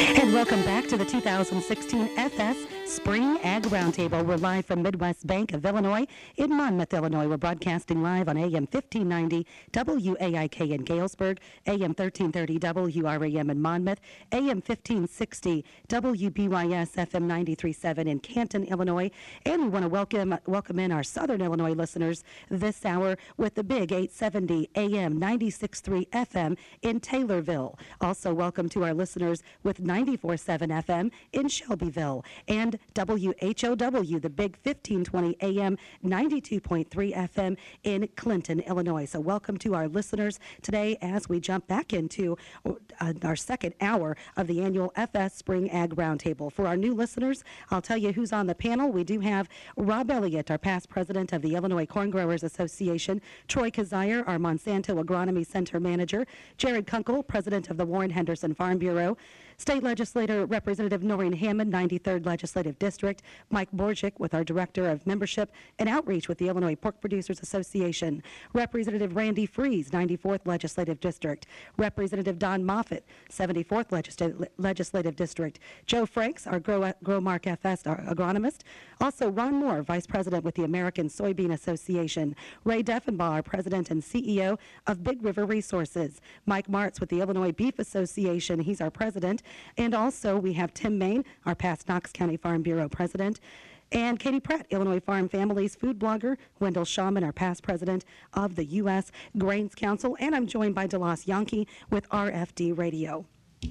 And welcome back to the 2016 FS Spring Ag Roundtable. We're live from Midwest Bank of Illinois in Monmouth, Illinois. We're broadcasting live on AM 1590 WAIK in Galesburg, AM 1330 WRAM in Monmouth, AM 1560 WBYS FM 93.7 in Canton, Illinois. And we want to welcome in our Southern Illinois listeners this hour with the big 870 AM 96.3 FM in Taylorville. Also welcome to our listeners with 94.7 FM in Shelbyville and WHOW, the big 1520 AM 92.3 FM in Clinton, Illinois. So welcome to our listeners today as we jump back into our second hour of the annual FS Spring Ag Roundtable. For our new listeners, I'll tell you who's on the panel. We do have Rob Elliott, our past president of the Illinois Corn Growers Association, Troy Kazire, our Monsanto Agronomy Center manager, Jared Kunkel, president of the Warren Henderson Farm Bureau, State Legislator Representative Noreen Hammond, 93rd Legislative District, Mike Borczyk with our Director of Membership and Outreach with the Illinois Pork Producers Association, Representative Randy Freeze, 94th Legislative District, Representative Don Moffitt, 74th Legislative District, Joe Franks, our Growmark FS our agronomist, also Ron Moore, Vice President with the American Soybean Association, Ray Deffenbaugh, our President and CEO of Big River Resources, Mike Martz with the Illinois Beef Association, he's our President, and also we have Tim Main, our past Knox County Farm Bureau President, and Katie Pratt, Illinois Farm Families food blogger, Wendell Shawman, our past president of the U.S. Grains Council, and I'm joined by DeLoss Yankee with RFD Radio.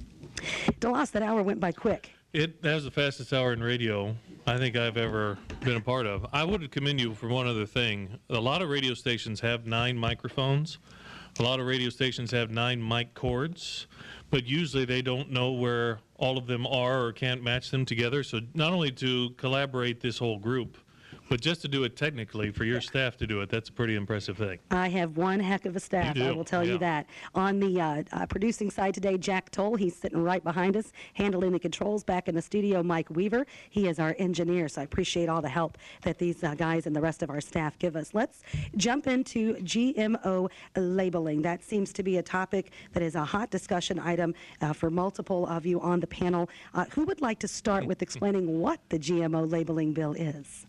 DeLoss, that hour went by quick. That was the fastest hour in radio I think I've ever been a part of. I would commend you for one other thing. A lot of radio stations have 9 microphones. A lot of radio stations have 9 mic cords, but usually they don't know where all of them are or can't match them together. So not only to collaborate this whole group, but just to do it technically, for your staff to do it, that's a pretty impressive thing. I have one heck of a staff, I will tell you that. On the producing side today, Jack Toll, he's sitting right behind us, handling the controls. Back in the studio, Mike Weaver, he is our engineer, so I appreciate all the help that these guys and the rest of our staff give us. Let's jump into GMO labeling. That seems to be a topic that is a hot discussion item for multiple of you on the panel. Who would like to start with explaining what the GMO labeling bill is?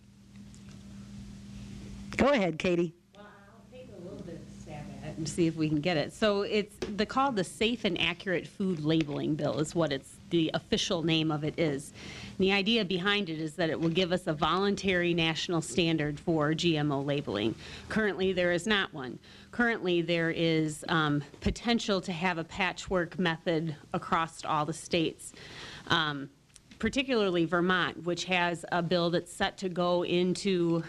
Go ahead, Katie. Well, I'll take a little bit of a stab at it and see if we can get it. So it's called the Safe and Accurate Food Labeling Bill is what the official name of it is. And the idea behind it is that it will give us a voluntary national standard for GMO labeling. Currently, there is not one. Currently, there is potential to have a patchwork method across all the states. Particularly Vermont, which has a bill that's set to go into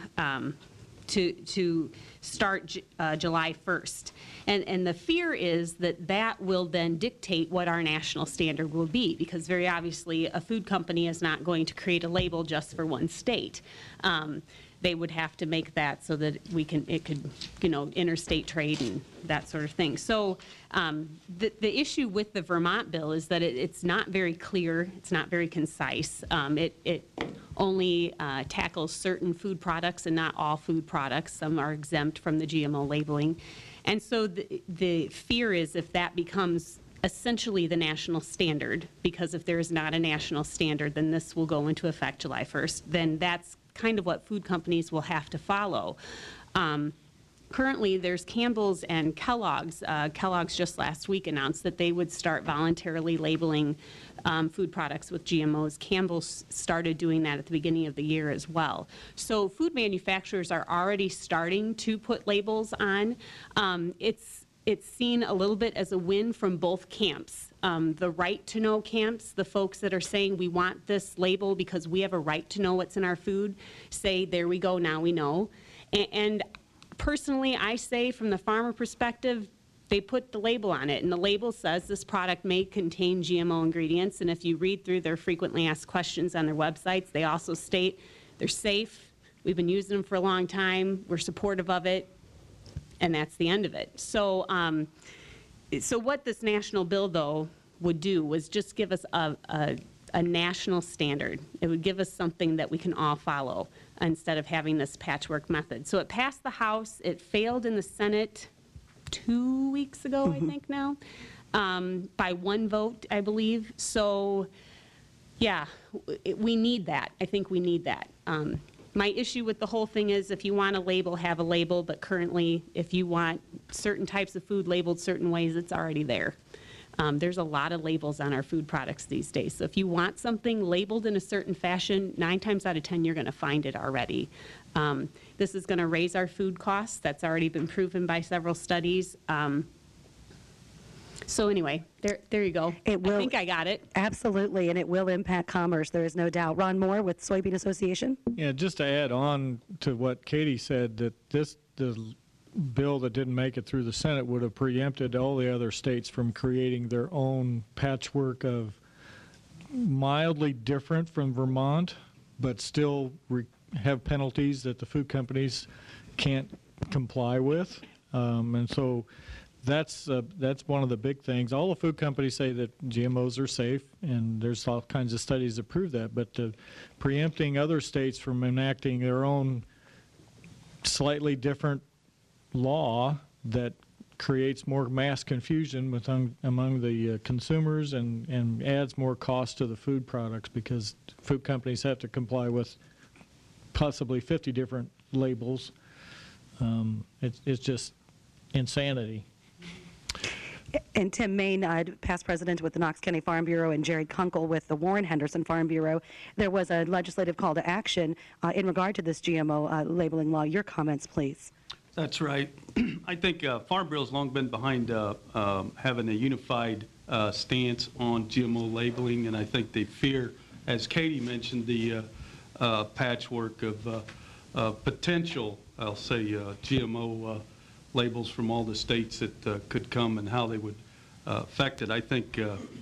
to start July 1st. And the fear is that that will then dictate what our national standard will be, because very obviously a food company is not going to create a label just for one state. They would have to make that so that it could, interstate trade and that sort of thing. So the issue with the Vermont bill is that it's not very clear, it's not very concise. It only tackles certain food products and not all food products. Some are exempt from the GMO labeling. And so the fear is if that becomes essentially the national standard, because if there is not a national standard, then this will go into effect July 1st, then that's kind of what food companies will have to follow. Currently, there's Campbell's and Kellogg's. Kellogg's just last week announced that they would start voluntarily labeling food products with GMOs. Campbell's started doing that at the beginning of the year as well. So food manufacturers are already starting to put labels on. It's seen a little bit as a win from both camps. The right to know camps, the folks that are saying we want this label because we have a right to know what's in our food, say there we go, now we know. And personally, I say from the farmer perspective, they put the label on it, and the label says this product may contain GMO ingredients, and if you read through their frequently asked questions on their websites, they also state they're safe, we've been using them for a long time, we're supportive of it, and that's the end of it. So, so what this national bill, though, would do was just give us a national standard. It would give us something that we can all follow instead of having this patchwork method. So it passed the House. It failed in the Senate 2 weeks ago, I think now, by one vote, I believe. So Yeah, we need that. I think we need that. My issue with the whole thing is if you want a label, have a label, but currently if you want certain types of food labeled certain ways, it's already there. There's a lot of labels on our food products these days. So if you want something labeled in a certain fashion, 9 times out of 10, you're going to find it already. This is going to raise our food costs. That's already been proven by several studies. So anyway, there you go. I think I got it. Absolutely, and it will impact commerce, there is no doubt. Ron Moore with Soybean Association. Yeah, just to add on to what Katie said, that the bill that didn't make it through the Senate would have preempted all the other states from creating their own patchwork of mildly different from Vermont, but still have penalties that the food companies can't comply with. And so that's one of the big things. All the food companies say that GMOs are safe, and there's all kinds of studies that prove that. But preempting other states from enacting their own slightly different law that creates more mass confusion among the consumers and adds more cost to the food products, because food companies have to comply with possibly 50 different labels. It's just insanity. And Tim Main, past president with the Knox County Farm Bureau, and Jared Kunkel with the Warren Henderson Farm Bureau. There was a legislative call to action in regard to this GMO labeling law. Your comments, please. That's right. I think Farm Bureau has long been behind having a unified stance on GMO labeling, and I think they fear, as Katie mentioned, the patchwork of potential, I'll say, GMO labels from all the states that could come and how they would affect it. I think,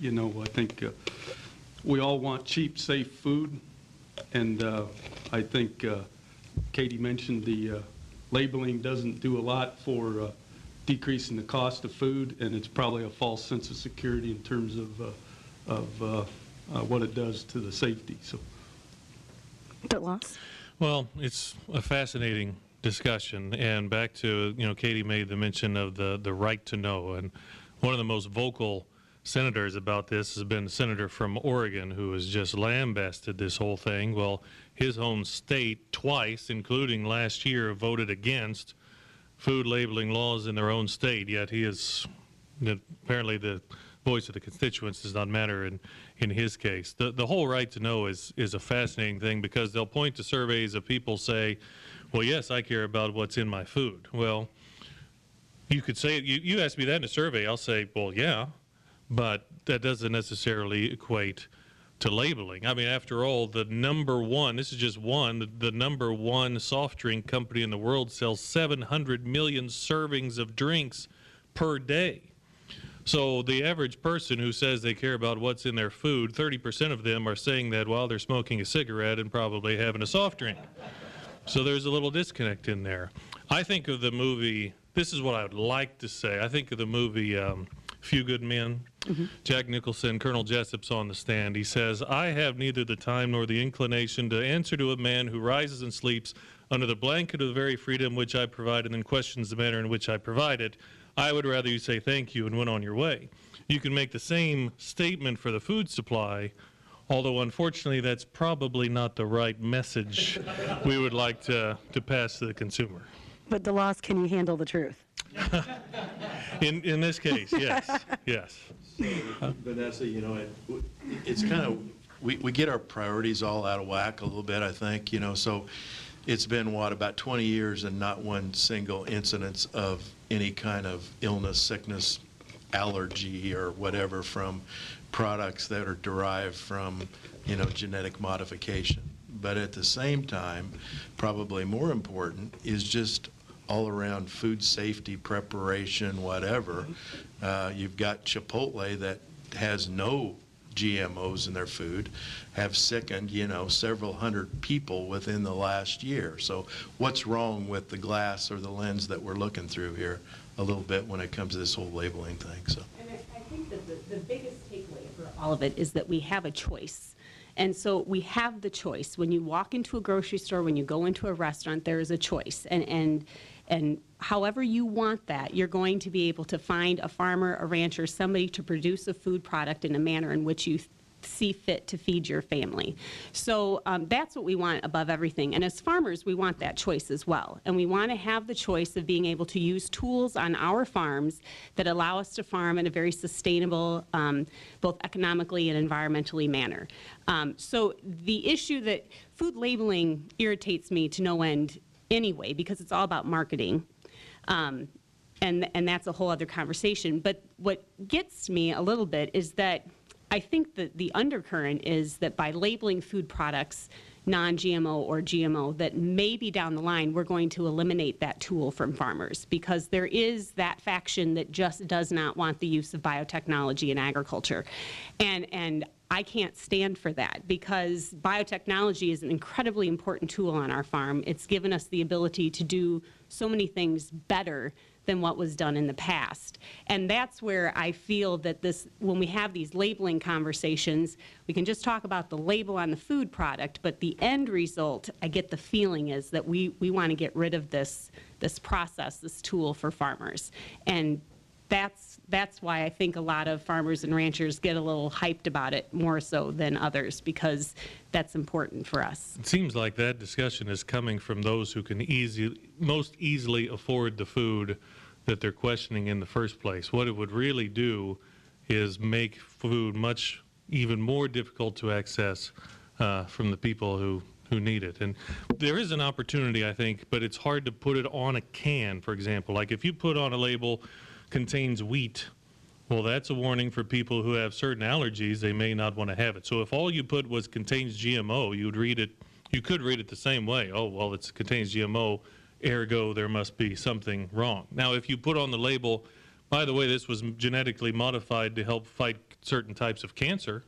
we all want cheap, safe food, and I think Katie mentioned the labeling doesn't do a lot for decreasing the cost of food, and it's probably a false sense of security in terms of what it does to the safety. So, Loss? Well, it's a fascinating discussion, and back to, Katie made the mention of the right to know, and one of the most vocal senators about this has been a senator from Oregon who has just lambasted this whole thing. Well, his own state twice, including last year, voted against food labeling laws in their own state, yet he is, apparently the voice of the constituents does not matter in his case. The whole right to know is a fascinating thing, because they'll point to surveys of people say, well, yes, I care about what's in my food. Well, you could say, you ask me that in a survey, I'll say, well, yeah, but that doesn't necessarily equate to labeling. I mean, after all, the number one, this is just one, the number one soft drink company in the world sells 700 million servings of drinks per day. So the average person who says they care about what's in their food, 30% of them are saying that while they're smoking a cigarette and probably having a soft drink. So there's a little disconnect in there. I think of the movie, this is what I would like to say, I think of the movie Few Good Men. Mm-hmm. Jack Nicholson, Colonel Jessup's on the stand. He says, I have neither the time nor the inclination to answer to a man who rises and sleeps under the blanket of the very freedom which I provide and then questions the manner in which I provide it. I would rather you say thank you and went on your way. You can make the same statement for the food supply, although unfortunately that's probably not the right message we would like to pass to the consumer. But DeLoss, can you handle the truth? In this case, yes, yes. Vanessa, it's kind of, we get our priorities all out of whack a little bit, I think, so it's been, about 20 years and not one single incidence of any kind of illness, sickness, allergy, or whatever from products that are derived from, genetic modification. But at the same time, probably more important is just all around food safety, preparation, whatever. You've got Chipotle that has no GMOs in their food, have sickened, several hundred people within the last year. So what's wrong with the glass or the lens that we're looking through here a little bit when it comes to this whole labeling thing? So. And I think that the biggest takeaway for all of it is that we have a choice. And so we have the choice. When you walk into a grocery store, when you go into a restaurant, there is a choice. And however you want that, you're going to be able to find a farmer, a rancher, somebody to produce a food product in a manner in which you see fit to feed your family. So that's what we want above everything. And as farmers, we want that choice as well. And we want to have the choice of being able to use tools on our farms that allow us to farm in a very sustainable, both economically and environmentally manner. So the issue that food labeling irritates me to no end anyway, because it's all about marketing. And that's a whole other conversation. But what gets me a little bit is that I think that the undercurrent is that by labeling food products non-GMO or GMO, that maybe down the line we're going to eliminate that tool from farmers, because there is that faction that just does not want the use of biotechnology in agriculture. And I can't stand for that, because biotechnology is an incredibly important tool on our farm. It's given us the ability to do so many things better than what was done in the past. And that's where I feel that when we have these labeling conversations, we can just talk about the label on the food product, but the end result, I get the feeling, is that we want to get rid of this process, this tool for farmers. And that's why I think a lot of farmers and ranchers get a little hyped about it, more so than others, because that's important for us. It seems like that discussion is coming from those who can most easily afford the food that they're questioning in the first place. What it would really do is make food even more difficult to access from the people who need it. And there is an opportunity, I think, but it's hard to put it on a can, for example. Like if you put on a label, contains wheat, well, that's a warning for people who have certain allergies. They may not want to have it. So if all you put was contains GMO, you could read it the same way. Oh, well, it contains GMO, ergo there must be something wrong. Now, if you put on the label, by the way, this was genetically modified to help fight certain types of cancer,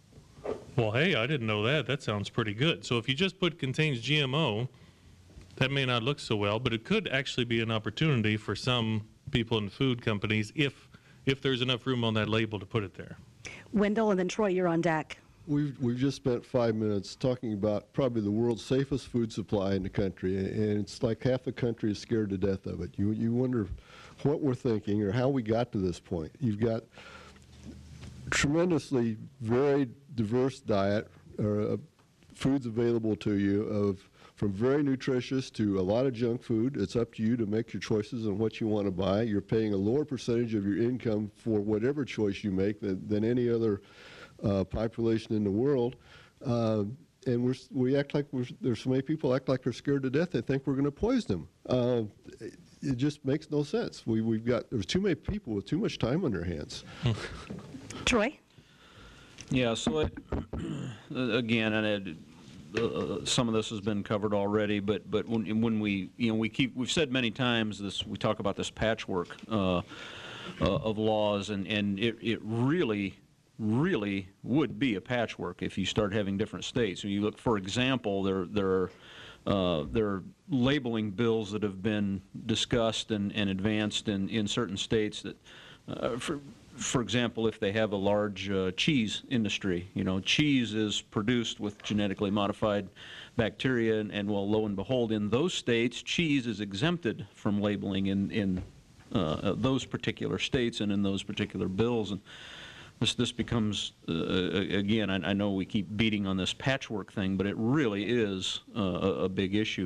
well, hey, I didn't know that. That sounds pretty good. So if you just put contains GMO, that may not look so well, but it could actually be an opportunity for some people in food companies if there's enough room on that label to put it there. Wendell, and then Troy, you're on deck. We've just spent 5 minutes talking about probably the world's safest food supply in the country, and it's like half the country is scared to death of it. You wonder what we're thinking or how we got to this point. You've got tremendously very diverse diet, foods available to you from very nutritious to a lot of junk food. It's up to you to make your choices on what you want to buy. You're paying a lower percentage of your income for whatever choice you make than any other population in the world, and we act like there's so many people act like they're scared to death. They think we're going to poison them. It just makes no sense. There's too many people with too much time on their hands. Troy? Yeah. So again, and some of this has been covered already, but when we've said many times this, we talk about this patchwork of laws, and it really would be a patchwork if you start having different states. When you look, for example, there are labeling bills that have been discussed and advanced in certain states that, for example, if they have a large cheese industry, cheese is produced with genetically modified bacteria, and well, lo and behold, in those states, cheese is exempted from labeling in those particular states and in those particular bills. And this becomes, again, I know we keep beating on this patchwork thing, but it really is a big issue.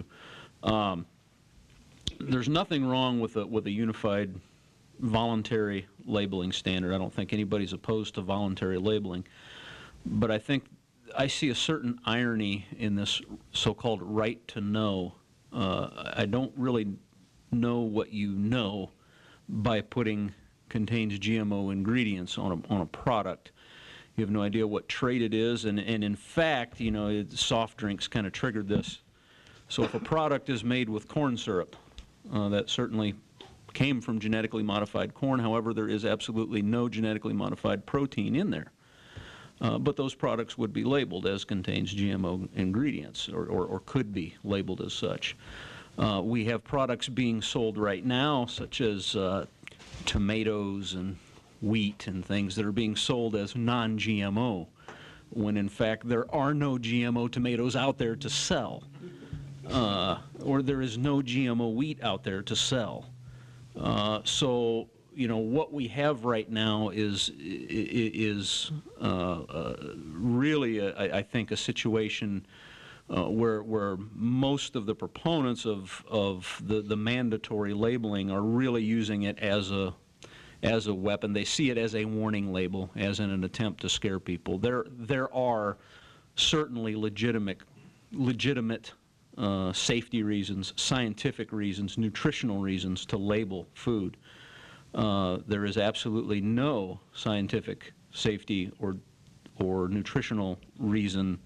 There's nothing wrong with a unified voluntary labeling standard. I don't think anybody's opposed to voluntary labeling, but I think I see a certain irony in this so-called right to know. I don't really know what you know by putting contains GMO ingredients on a product. You have no idea what trait it is, and in fact, soft drinks kind of triggered this. So if a product is made with corn syrup, that certainly came from genetically modified corn. However, there is absolutely no genetically modified protein in there. But those products would be labeled as contains GMO ingredients, or could be labeled as such. We have products being sold right now, such as tomatoes and wheat and things that are being sold as non-GMO, when in fact there are no GMO tomatoes out there to sell, or there is no GMO wheat out there to sell. So what we have right now is really, I think, a situation where most of the proponents of the mandatory labeling are really using it as a weapon. They see it as a warning label, as in an attempt to scare people. There are certainly legitimate safety reasons, scientific reasons, nutritional reasons to label food. There is absolutely no scientific safety or nutritional reason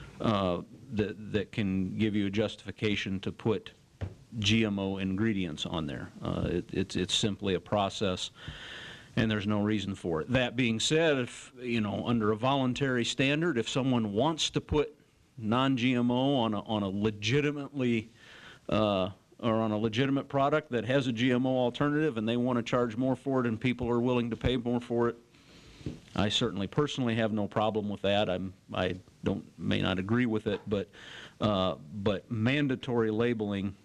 that can give you a justification to put GMO ingredients on there. It's simply a process, and there's no reason for it. That being said, if under a voluntary standard, if someone wants to put non-GMO on a legitimately or on a legitimate product that has a GMO alternative, and they want to charge more for it, and people are willing to pay more for it, I certainly personally have no problem with that. I may not agree with it, but mandatory labeling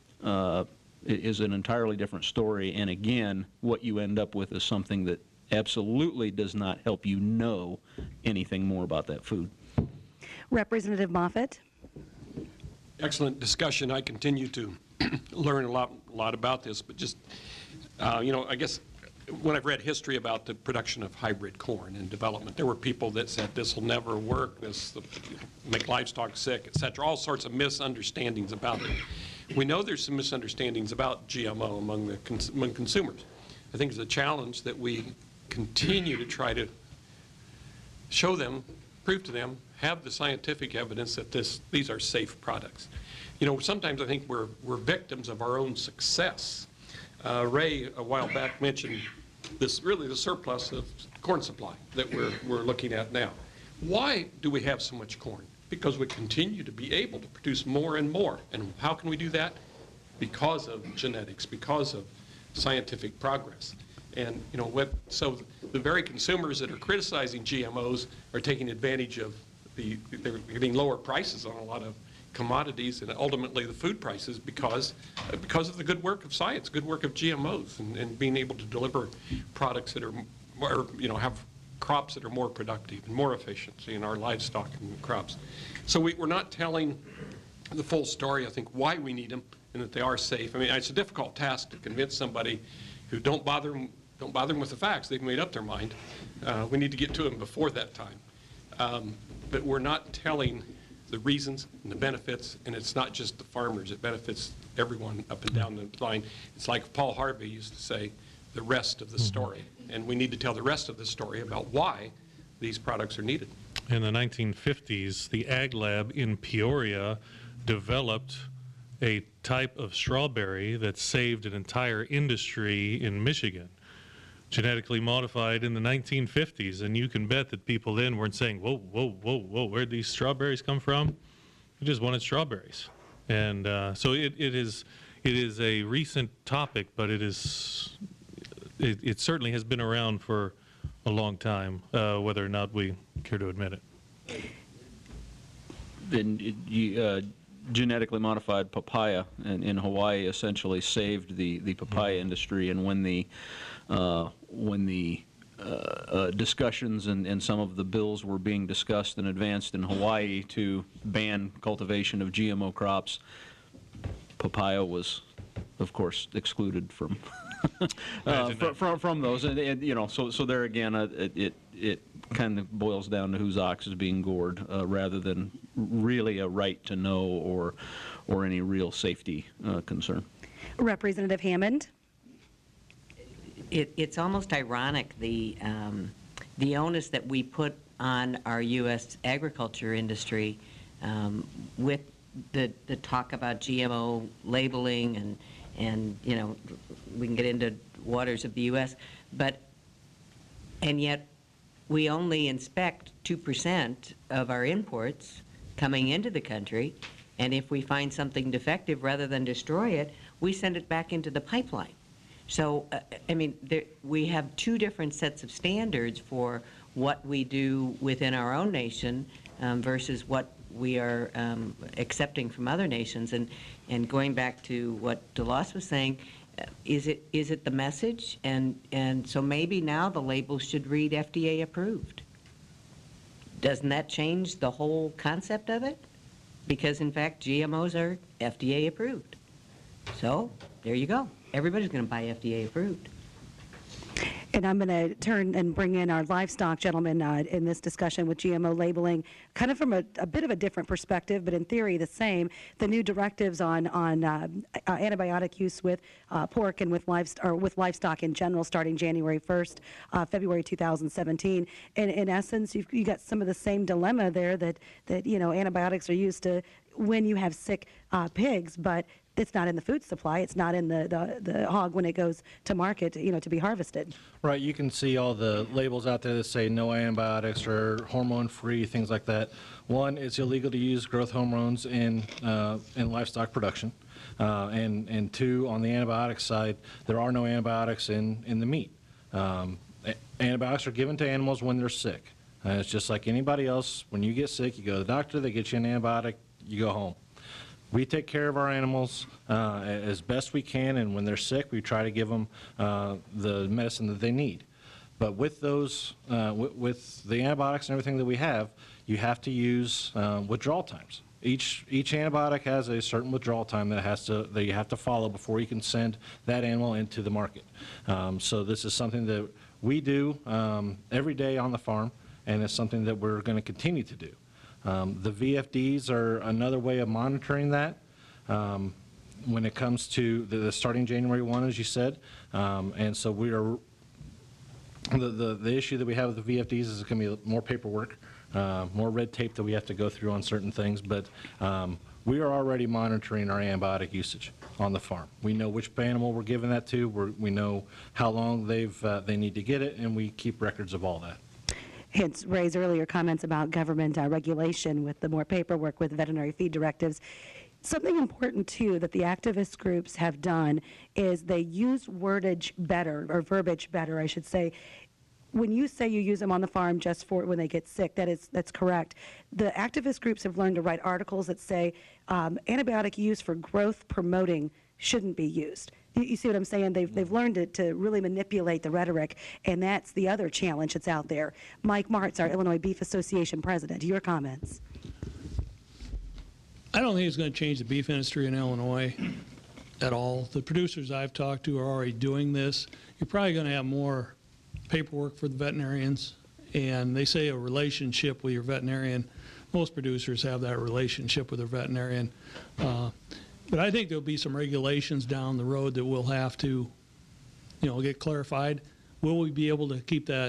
is an entirely different story. And again, what you end up with is something that absolutely does not help you know anything more about that food. Representative Moffett. Excellent discussion. I continue to learn a lot about this, but just I guess when I've read history about the production of hybrid corn and development, there were people that said this will never work, this will make livestock sick, etc. All sorts of misunderstandings about it. We know there's some misunderstandings about GMO among consumers. I think it's a challenge that we continue to try to show them, prove to them, have the scientific evidence that these are safe products. Sometimes I think we're victims of our own success. Ray, a while back, mentioned the surplus of corn supply that we're looking at now. Why do we have so much corn? Because we continue to be able to produce more and more. And how can we do that? Because of genetics, because of scientific progress. And so the very consumers that are criticizing GMOs are taking advantage of they're getting lower prices on a lot of commodities and ultimately the food prices because of the good work of science, good work of GMOs, and being able to deliver products that are more, have crops that are more productive and more efficient in our livestock and crops. So we're not telling the full story, I think, why we need them and that they are safe. I mean, it's a difficult task to convince somebody who don't bother them with the facts. They've made up their mind. We need to get to them before that time. But we're not telling the reasons and the benefits, and it's not just the farmers. It benefits everyone up and down the line. It's like Paul Harvey used to say, the rest of the story. And we need to tell the rest of the story about why these products are needed. In the 1950s, the Ag Lab in Peoria developed a type of strawberry that saved an entire industry in Michigan, genetically modified in the 1950s. And you can bet that people then weren't saying, whoa, whoa, whoa, whoa, where'd these strawberries come from? They just wanted strawberries. And so it is a recent topic, but it certainly has been around for a long time, whether or not we care to admit it. Then genetically modified papaya in Hawaii essentially saved the papaya industry. And when the discussions and some of the bills were being discussed and advanced in Hawaii to ban cultivation of GMO crops, papaya was, of course, excluded from from those. And so there again, it kind of boils down to whose ox is being gored, rather than really a right to know or any real safety concern. Representative Hammond. It's almost ironic, the onus that we put on our U.S. agriculture industry with the talk about GMO labeling and we can get into waters of the U.S., and yet we only inspect 2% of our imports coming into the country, and if we find something defective, rather than destroy it, we send it back into the pipeline. So, we have two different sets of standards for what we do within our own nation versus what we are accepting from other nations. And going back to what DeLoss was saying, Is it the message? And so maybe now the label should read FDA approved. Doesn't that change the whole concept of it? Because in fact, GMOs are FDA approved. So there you go. Everybody's going to buy FDA approved. And I'm going to turn and bring in our livestock gentleman in this discussion with GMO labeling, kind of from a bit of a different perspective, but in theory the same. The new directives on antibiotic use with pork and with livestock in general, starting January 1st, February 2017. And in essence, you got some of the same dilemma there that antibiotics are used to when you have sick pigs, but it's not in the food supply. It's not in the hog when it goes to market, to be harvested. Right. You can see all the labels out there that say no antibiotics or hormone-free, things like that. One, it's illegal to use growth hormones in livestock production. And two, on the antibiotic side, there are no antibiotics in the meat. Antibiotics are given to animals when they're sick. It's just like anybody else. When you get sick, you go to the doctor, they get you an antibiotic, you go home. We take care of our animals as best we can, and when they're sick, we try to give them the medicine that they need. But with those, with the antibiotics and everything that we have, you have to use withdrawal times. Each antibiotic has a certain withdrawal time that you have to follow before you can send that animal into the market. So this is something that we do every day on the farm, and it's something that we're going to continue to do. The VFDs are another way of monitoring that when it comes to the starting January 1, as you said. And so we are, the issue that we have with the VFDs is going to be more paperwork, more red tape that we have to go through on certain things. But we are already monitoring our antibiotic usage on the farm. We know which animal we're giving that to. We know how long they need to get it, and we keep records of all that. Hence Ray's earlier comments about government regulation with the more paperwork with veterinary feed directives. Something important, too, that the activist groups have done is they use wordage better, or verbiage better, I should say. When you say you use them on the farm just for when they get sick, that's correct. The activist groups have learned to write articles that say antibiotic use for growth promoting shouldn't be used. You see what I'm saying? They've learned to really manipulate the rhetoric, and that's the other challenge that's out there. Mike Martz, our Illinois Beef Association president, your comments. I don't think it's going to change the beef industry in Illinois at all. The producers I've talked to are already doing this. You're probably going to have more paperwork for the veterinarians, and they say a relationship with your veterinarian. Most producers have that relationship with their veterinarian. But I think there'll be some regulations down the road that we'll have to, get clarified. Will we be able to keep that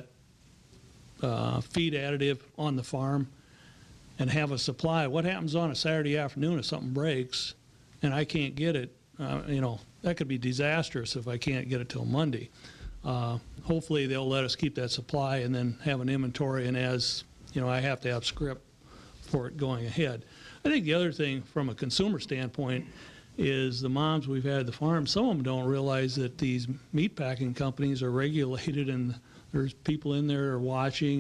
feed additive on the farm and have a supply? What happens on a Saturday afternoon if something breaks and I can't get it? That could be disastrous if I can't get it till Monday. Hopefully they'll let us keep that supply and then have an inventory, and as I have to have script for it going ahead. I think the other thing from a consumer standpoint is the moms we've had at the farm, some of them don't realize that these meat packing companies are regulated and there's people in there are watching,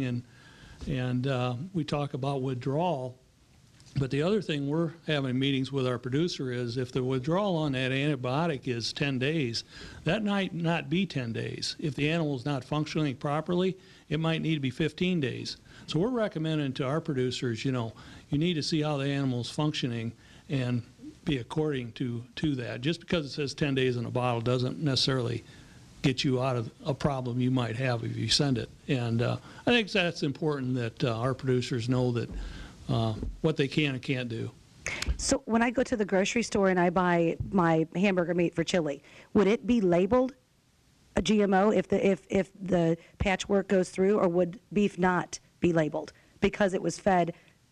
and we talk about withdrawal. But the other thing we're having meetings with our producer is if the withdrawal on that antibiotic is 10 days, that might not be 10 days. If the animal's not functioning properly, it might need to be 15 days. So we're recommending to our producers, you need to see how the animal's functioning and be according to that. Just because it says 10 days in a bottle doesn't necessarily get you out of a problem you might have if you send it. And I think that's important that our producers know that what they can and can't do. So when I go to the grocery store and I buy my hamburger meat for chili, would it be labeled a GMO if the patchwork goes through, or would beef not be labeled because it was fed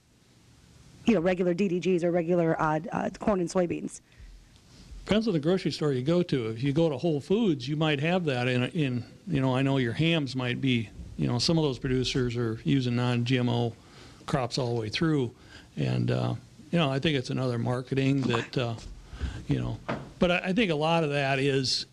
regular DDGs or regular corn and soybeans? Depends on the grocery store you go to. If you go to Whole Foods, you might have that in I know your hams might be, some of those producers are using non-GMO crops all the way through. And, I think it's another marketing that, but I think a lot of that is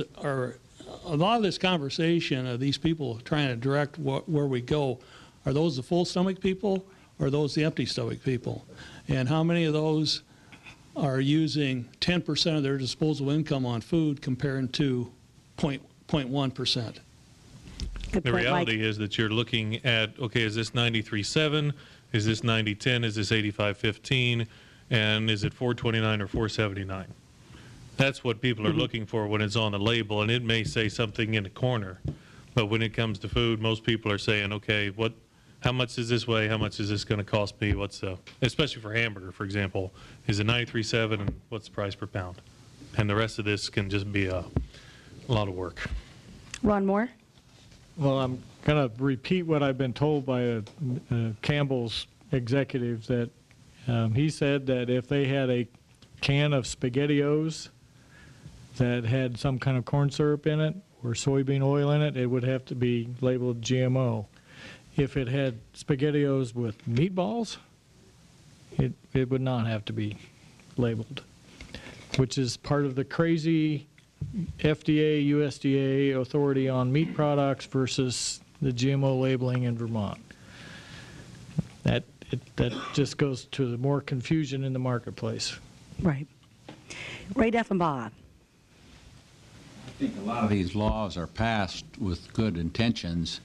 a lot of this conversation of these people trying to direct where we go. Are those the full stomach people, or are those the empty stomach people? And how many of those are using 10% of their disposable income on food compared to 0.1%. Good The point, reality Mike. is that you're looking at, okay, is this 93.7? Is this 90.10? Is this 85.15? And is it 429 or 479? That's what people are looking for when it's on the label, and it may say something in a corner. But when it comes to food, most people are saying, okay, how much is this weigh? How much is this going to cost me? Especially for hamburger, for example, is it 93.7 and what's the price per pound? And the rest of this can just be a lot of work. Ron Moore? Well, I'm going to repeat what I've been told by a Campbell's executive, that he said that if they had a can of SpaghettiOs that had some kind of corn syrup in it or soybean oil in it, it would have to be labeled GMO. If it had SpaghettiOs with meatballs, it would not have to be labeled, which is part of the crazy FDA, USDA authority on meat products versus the GMO labeling in Vermont. That just goes to the more confusion in the marketplace. Right. Ray Deffenbaugh. I think a lot of these laws are passed with good intentions.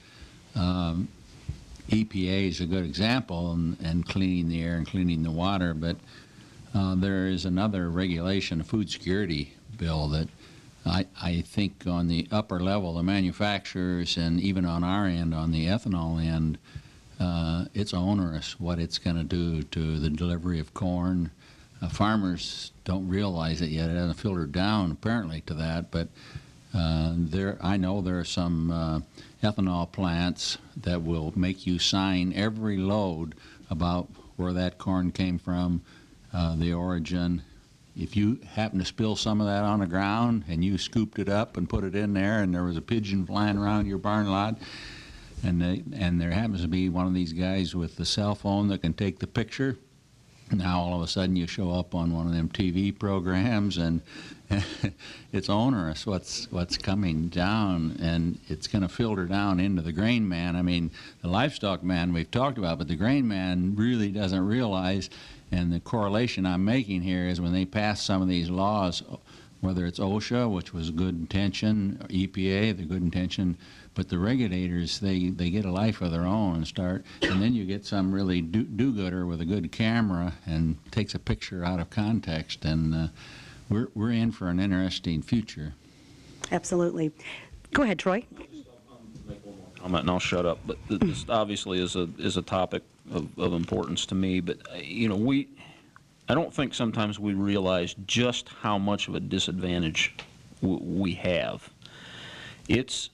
EPA is a good example in cleaning the air and cleaning the water, but there is another regulation, a food security bill, that I think on the upper level, the manufacturers, and even on our end, on the ethanol end, it's onerous what it's going to do to the delivery of corn. Farmers don't realize it yet. It hasn't filtered down apparently to that, but I know there are some ethanol plants that will make you sign every load about where that corn came from, the origin. If you happen to spill some of that on the ground and you scooped it up and put it in there and there was a pigeon flying around your barn lot, and there happens to be one of these guys with the cell phone that can take the picture, now all of a sudden you show up on one of them TV programs and it's onerous what's coming down, and it's going to filter down into the grain man. I mean, the livestock man we've talked about, but the grain man really doesn't realize, and the correlation I'm making here is when they pass some of these laws, whether it's OSHA, which was good intention, or EPA, the good intention, but the regulators, they get a life of their own and then you get some really do-gooder with a good camera and takes a picture out of context, and we're in for an interesting future. Absolutely. Go ahead, Troy. Comment and I'll shut up. But this obviously is a topic of importance to me. But I don't think sometimes we realize just how much of a disadvantage we have. It's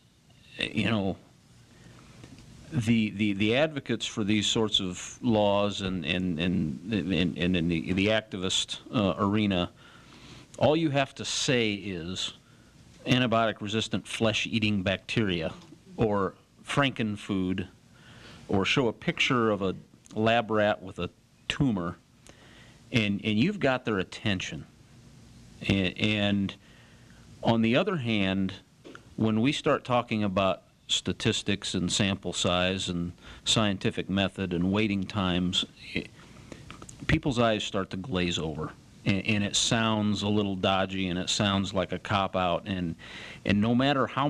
the advocates for these sorts of laws and in the activist arena, all you have to say is antibiotic-resistant flesh-eating bacteria or frankenfood, or show a picture of a lab rat with a tumor, and you've got their attention. And on the other hand, when we start talking about statistics and sample size and scientific method and waiting times, people's eyes start to glaze over. And it sounds a little dodgy, and it sounds like a cop-out. And no matter no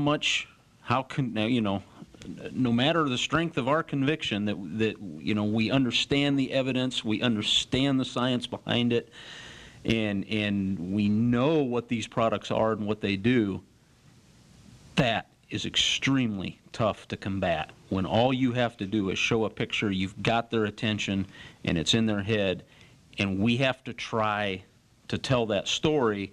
matter the strength of our conviction that we understand the evidence, we understand the science behind it, and we know what these products are and what they do, that is extremely tough to combat. When all you have to do is show a picture, you've got their attention, and it's in their head, and we have to try to tell that story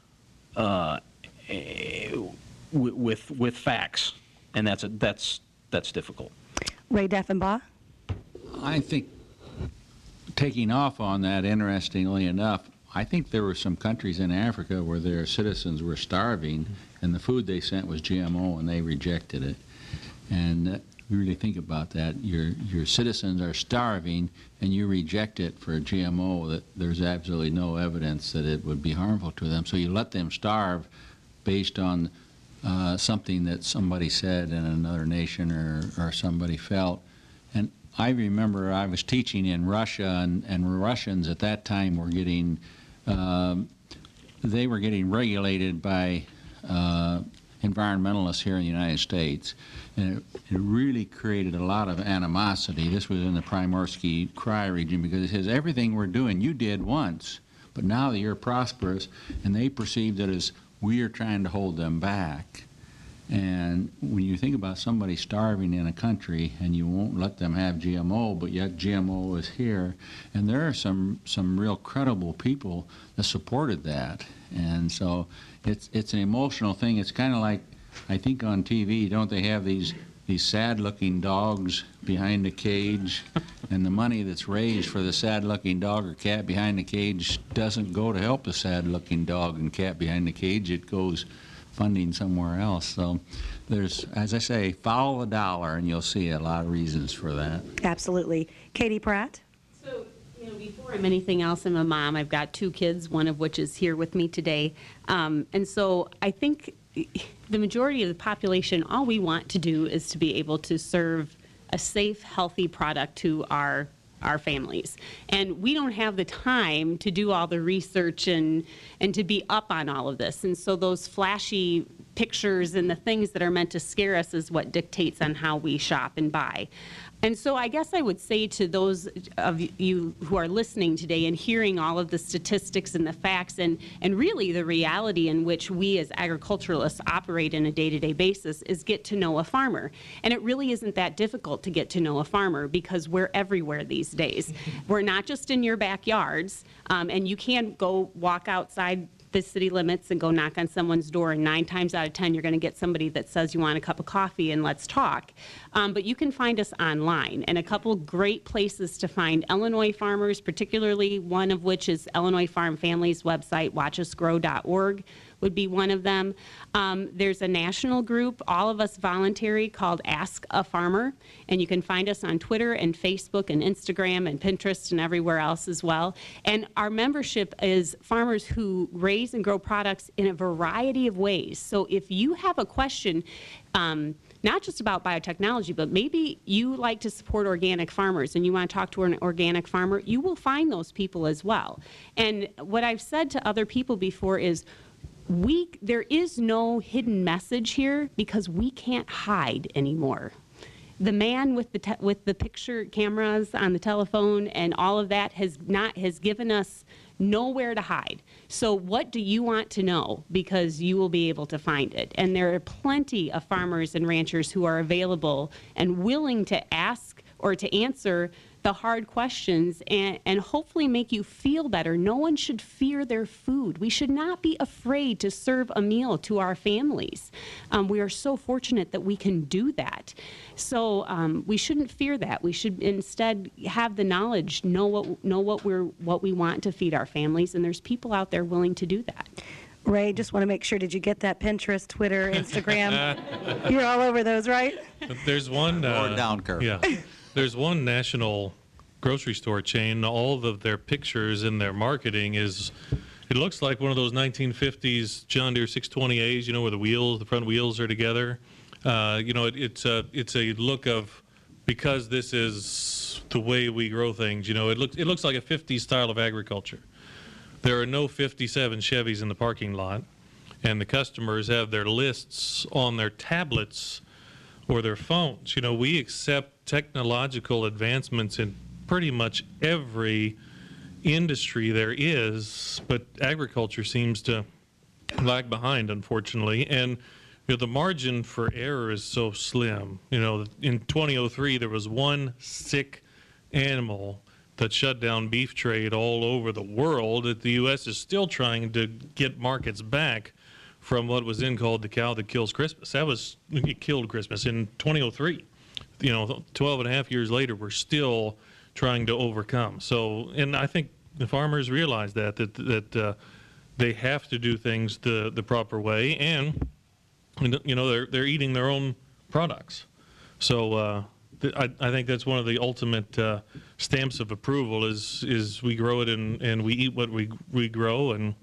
with facts, and that's difficult. Ray Deffenbaugh. I think, taking off on that, interestingly enough, I think there were some countries in Africa where their citizens were starving, and the food they sent was GMO, and they rejected it. And really think about that. Your citizens are starving, and you reject it for a GMO that there's absolutely no evidence that it would be harmful to them. So you let them starve based on something that somebody said in another nation or somebody felt. And I remember I was teaching in Russia, and Russians at that time were getting they were getting regulated by environmentalists here in the United States. And it really created a lot of animosity. This was in the Primorsky Krai region, because it says everything we're doing you did once, but now that you're prosperous, and they perceived it as we are trying to hold them back. And when you think about somebody starving in a country and you won't let them have GMO, but yet GMO is here, and there are some real credible people that supported that. And so it's an emotional thing. It's kind of like, I think on TV, don't they have these sad-looking dogs behind the cage, and the money that's raised for the sad-looking dog or cat behind the cage doesn't go to help the sad-looking dog and cat behind the cage. It goes funding somewhere else. So there's, as I say, follow the dollar, and you'll see a lot of reasons for that. Absolutely. Katie Pratt? So, before I'm anything else, I'm a mom. I've got 2 kids, one of which is here with me today. And so I think the majority of the population, all we want to do is to be able to serve a safe, healthy product to our families. And we don't have the time to do all the research and to be up on all of this. And so those flashy pictures and the things that are meant to scare us is what dictates on how we shop and buy. And so I guess I would say to those of you who are listening today and hearing all of the statistics and the facts and really the reality in which we as agriculturalists operate in a day-to-day basis is get to know a farmer. And it really isn't that difficult to get to know a farmer, because we're everywhere these days. We're not just in your backyards, and you can go walk outside the city limits and go knock on someone's door, and 9 times out of 10 you're going to get somebody that says you want a cup of coffee and let's talk. But you can find us online, and a couple great places to find Illinois farmers, particularly one of which is Illinois Farm Family's website, watchusgrow.org would be one of them. There's a national group, all of us voluntary, called Ask a Farmer, and you can find us on Twitter and Facebook and Instagram and Pinterest and everywhere else as well. And our membership is farmers who raise and grow products in a variety of ways. So if you have a question, not just about biotechnology, but maybe you like to support organic farmers and you want to talk to an organic farmer, you will find those people as well. And what I've said to other people before is, there is no hidden message here, because we can't hide anymore. The man with the picture cameras on the telephone and all of that has given us nowhere to hide. So what do you want to know? Because you will be able to find it. And there are plenty of farmers and ranchers who are available and willing to ask or to answer the hard questions and hopefully make you feel better. No one should fear their food. We should not be afraid to serve a meal to our families. We are so fortunate that we can do that. So we shouldn't fear that. We should instead have the knowledge, know what we want to feed our families, and there's people out there willing to do that. Ray, just want to make sure, did you get that Pinterest, Twitter, Instagram? You're all over those, right? There's one... Or down curve. Yeah. There's one national grocery store chain. All of their pictures in their marketing it looks like one of those 1950s John Deere 620As, where the front wheels are together. It's a look of, because this is the way we grow things, it looks like a 50s style of agriculture. There are no 57 Chevys in the parking lot, and the customers have their lists on their tablets or their phones. We accept technological advancements in pretty much every industry there is, but agriculture seems to lag behind, unfortunately. And the margin for error is so slim. In 2003, there was one sick animal that shut down beef trade all over the world. That the U.S. is still trying to get markets back from what was then called the cow that kills Christmas. It killed Christmas in 2003. 12 and a half years later, we're still trying to overcome. So, and I think the farmers realize that they have to do things the proper way, and they're eating their own products. So I think that's one of the ultimate stamps of approval is we grow it and we eat what we grow, and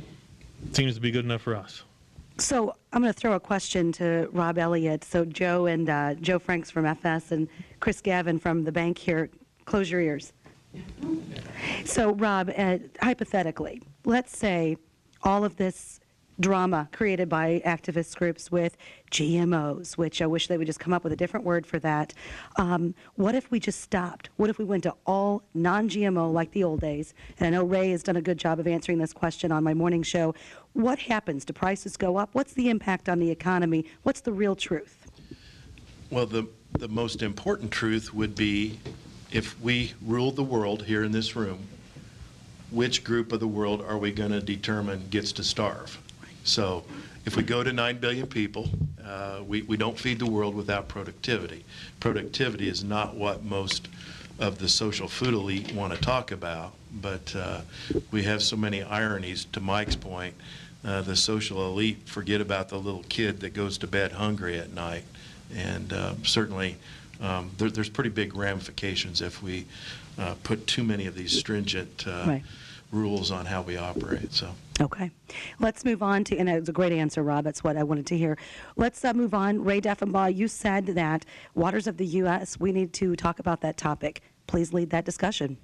it seems to be good enough for us. So I'm going to throw a question to Rob Elliott. So Joe and Joe Franks from FS and Chris Gavin from the bank here, close your ears. So Rob, hypothetically, let's say all of this drama created by activist groups with GMOs, which I wish they would just come up with a different word for that. What if we just stopped? What if we went to all non-GMO like the old days? And I know Ray has done a good job of answering this question on my morning show. What happens? Do prices go up? What's the impact on the economy? What's the real truth? Well, the most important truth would be if we ruled the world here in this room, which group of the world are we going to determine gets to starve? So if we go to 9 billion people, we don't feed the world without productivity. Productivity is not what most of the social food elite want to talk about, but we have so many ironies. To Mike's point, the social elite forget about the little kid that goes to bed hungry at night. And certainly there's pretty big ramifications if we put too many of these stringent rules on how we operate. So. Okay. Let's move on to, and it was a great answer, Rob. That's what I wanted to hear. Let's move on. Ray Deffenbaugh, you said that waters of the U.S., we need to talk about that topic. Please lead that discussion.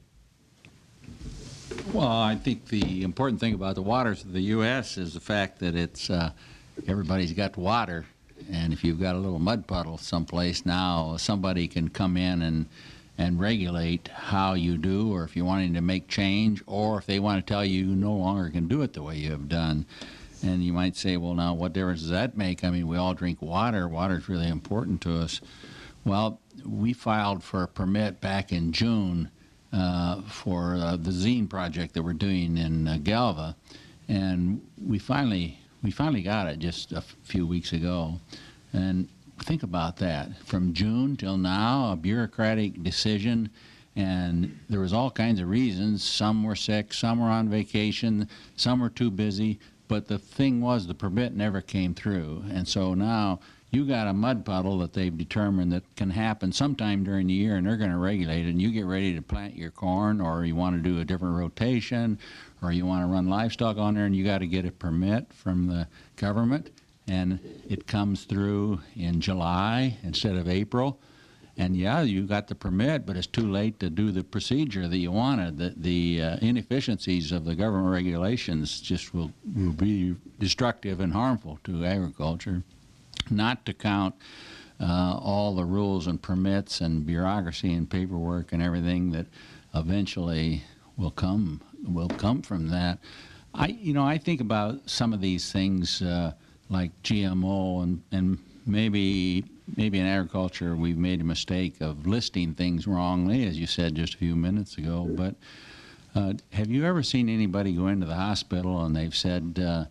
Well, I think the important thing about the waters of the U.S. is the fact that it's everybody's got water, and if you've got a little mud puddle someplace now, somebody can come in and regulate how you do, or if you're wanting to make change, or if they want to tell you you no longer can do it the way you have done. And you might say, well, now, what difference does that make? I mean, we all drink water. Water is really important to us. Well, we filed for a permit back in June for the Zine project that we're doing in Galva, and we finally got it just a few weeks ago. And think about that. From June till now, a bureaucratic decision, and there was all kinds of reasons. Some were sick, some were on vacation, some were too busy, but the thing was the permit never came through. And so now you got a mud puddle that they've determined that can happen sometime during the year, and they're going to regulate it, and you get ready to plant your corn, or you want to do a different rotation, or you want to run livestock on there, and you got to get a permit from the government. And it comes through in July instead of April. And yeah, you got the permit, but it's too late to do the procedure that you wanted. The inefficiencies of the government regulations just will be destructive and harmful to agriculture. Not to count all the rules and permits and bureaucracy and paperwork and everything that eventually will come from that. I think about some of these things like GMO, and maybe in agriculture we've made a mistake of listing things wrongly, as you said just a few minutes ago. But have you ever seen anybody go into the hospital and they've said,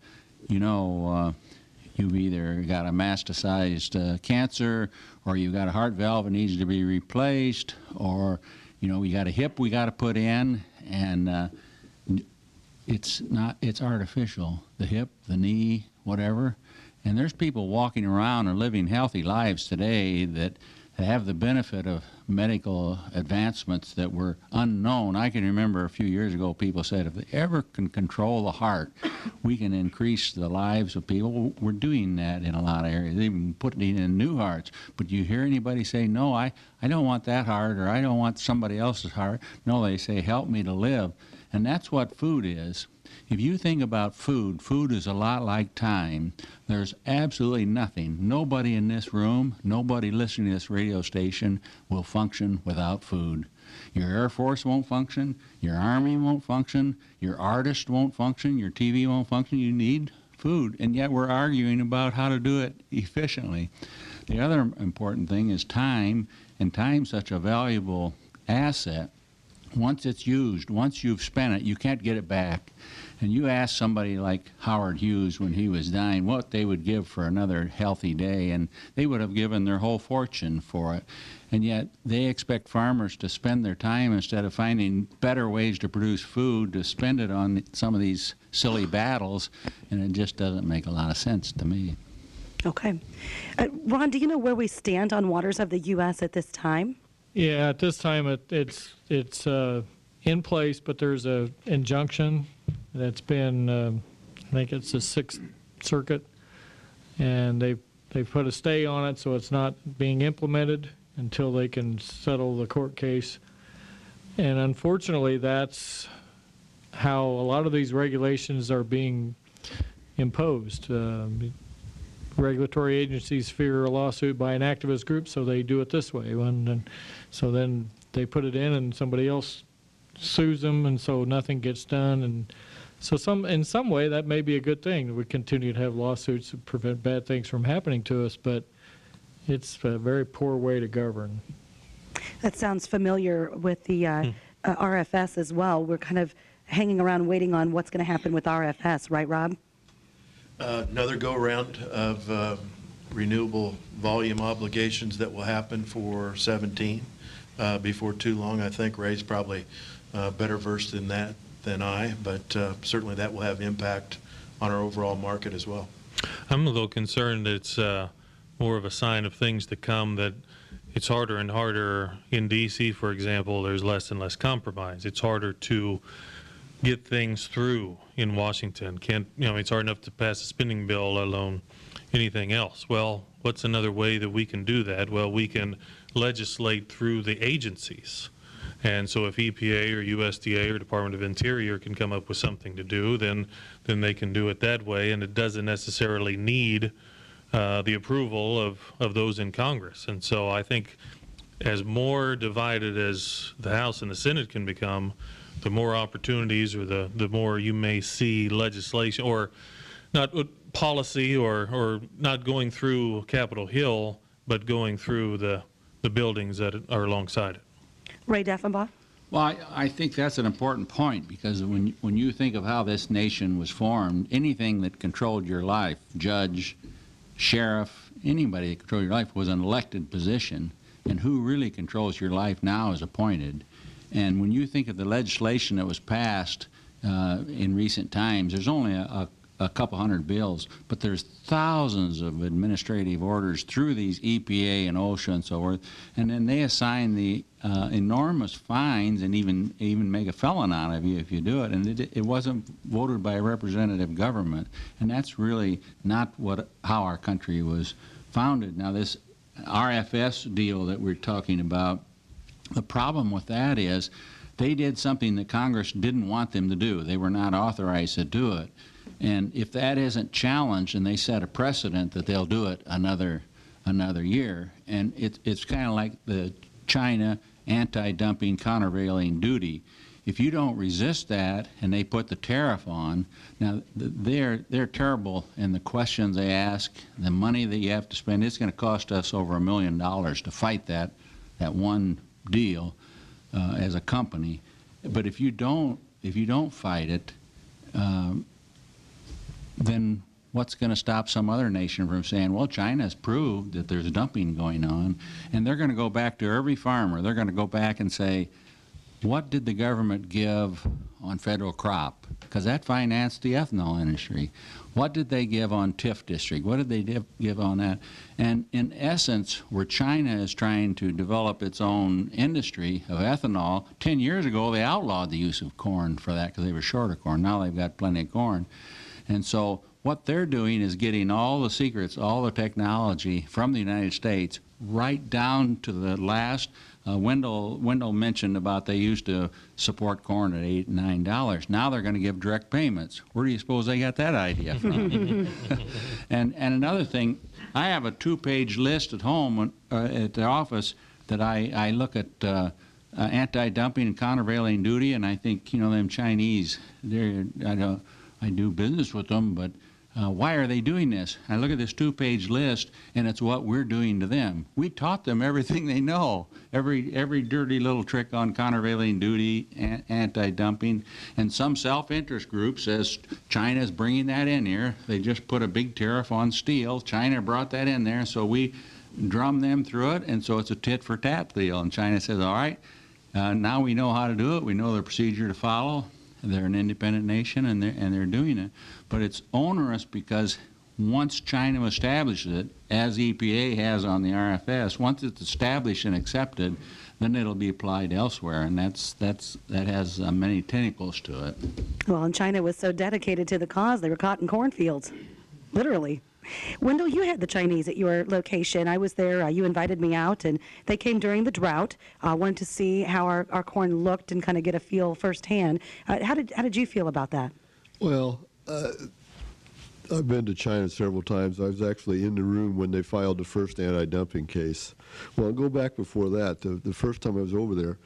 you've either got a metastasized cancer, or you've got a heart valve that needs to be replaced, or you got a hip we got to put in, and it's artificial, the hip, the knee, whatever. And there's people walking around and living healthy lives today that have the benefit of medical advancements that were unknown. I can remember a few years ago people said if they ever can control the heart, we can increase the lives of people. We're doing that in a lot of areas, even putting in new hearts. But you hear anybody say, no, I don't want that heart, or I don't want somebody else's heart. No, they say, help me to live. And that's what food is. If you think about food, food is a lot like time. There's absolutely nothing. Nobody in this room, nobody listening to this radio station will function without food. Your Air Force won't function. Your Army won't function. Your artist won't function. Your TV won't function. You need food. And yet we're arguing about how to do it efficiently. The other important thing is time, and time's such a valuable asset. Once it's used, once you've spent it, you can't get it back. And you ask somebody like Howard Hughes when he was dying what they would give for another healthy day, and they would have given their whole fortune for it. And yet they expect farmers to spend their time, instead of finding better ways to produce food, to spend it on some of these silly battles, and it just doesn't make a lot of sense to me. Okay. Ron, do you know where we stand on waters of the U.S. at this time? Yeah, at this time it's in place, but there's an injunction that's been, I think it's the 6th Circuit, and they've put a stay on it, so it's not being implemented until they can settle the court case. And unfortunately, that's how a lot of these regulations are being imposed. Regulatory agencies fear a lawsuit by an activist group, so they do it this way. So then they put it in, and somebody else sues them, and so nothing gets done. And so in some way, that may be a good thing. We continue to have lawsuits to prevent bad things from happening to us, but it's a very poor way to govern. That sounds familiar with the RFS as well. We're kind of hanging around waiting on what's going to happen with RFS, right, Rob? Another go-around of renewable volume obligations that will happen for 17 before too long. I think Ray's probably better versed in that than I, but certainly that will have impact on our overall market as well. I'm a little concerned that it's more of a sign of things to come, that it's harder and harder. In D.C., for example, there's less and less compromise. It's harder to get things through in Washington. It's hard enough to pass a spending bill, let alone anything else. Well, what's another way that we can do that? Well, we can legislate through the agencies. And so if EPA or USDA or Department of Interior can come up with something to do, then they can do it that way, and it doesn't necessarily need the approval of those in Congress. And so I think as more divided as the House and the Senate can become, the more opportunities, or the more you may see legislation, or not policy, or not going through Capitol Hill, but going through the buildings that are alongside it. Ray Deffenbaugh? Well, I think that's an important point, because when you think of how this nation was formed, anything that controlled your life, judge, sheriff, anybody that controlled your life, was an elected position, and who really controls your life now is appointed. And when you think of the legislation that was passed in recent times, there's only a couple hundred bills, but there's thousands of administrative orders through these EPA and OSHA and so forth, and then they assign the enormous fines and even make a felon out of you if you do it, and it wasn't voted by a representative government, and that's really not how our country was founded. Now, this RFS deal that we're talking about, the problem with that is they did something that Congress didn't want them to do. They were not authorized to do it. And if that isn't challenged and they set a precedent that they'll do it another year, and it's kind of like the China anti-dumping countervailing duty. If you don't resist that and they put the tariff on, now they're terrible in the questions they ask, the money that you have to spend. It's going to cost us over $1 million to fight that one deal as a company. But if you don't fight it, then what's going to stop some other nation from saying, well, China's proved that there's dumping going on, and they're going to go back to every farmer. They're going to go back and say, what did the government give on federal crop? Because that financed the ethanol industry. What did they give on TIF district? What did they give on that? And in essence, where China is trying to develop its own industry of ethanol, 10 years ago they outlawed the use of corn for that because they were short of corn. Now they've got plenty of corn. And so what they're doing is getting all the secrets, all the technology from the United States right down to the last. Wendell mentioned about they used to support corn at $8 and $9. Now they're going to give direct payments. Where do you suppose they got that idea from? And another thing, I have a 2-page list at home at the office that I look at anti-dumping and countervailing duty, and I think, them Chinese, I do business with them, but why are they doing this? I look at this 2-page list, and it's what we're doing to them. We taught them everything they know, every dirty little trick on countervailing duty, anti-dumping, and some self-interest group says China's bringing that in here. They just put a big tariff on steel. China brought that in there, so we drum them through it, and so it's a tit-for-tat deal. And China says, all right, now we know how to do it. We know the procedure to follow. They're an independent nation, and they're doing it. But it's onerous because once China establishes it, as EPA has on the RFS, once it's established and accepted, then it'll be applied elsewhere, and that has many tentacles to it. Well, and China was so dedicated to the cause, they were caught in cornfields, literally. Wendell, you had the Chinese at your location. I was there. You invited me out, and they came during the drought. Wanted to see how our corn looked and kind of get a feel firsthand. How did you feel about that? Well, I've been to China several times. I was actually in the room when they filed the first anti-dumping case. Well, I'll go back before that. The first time I was over there,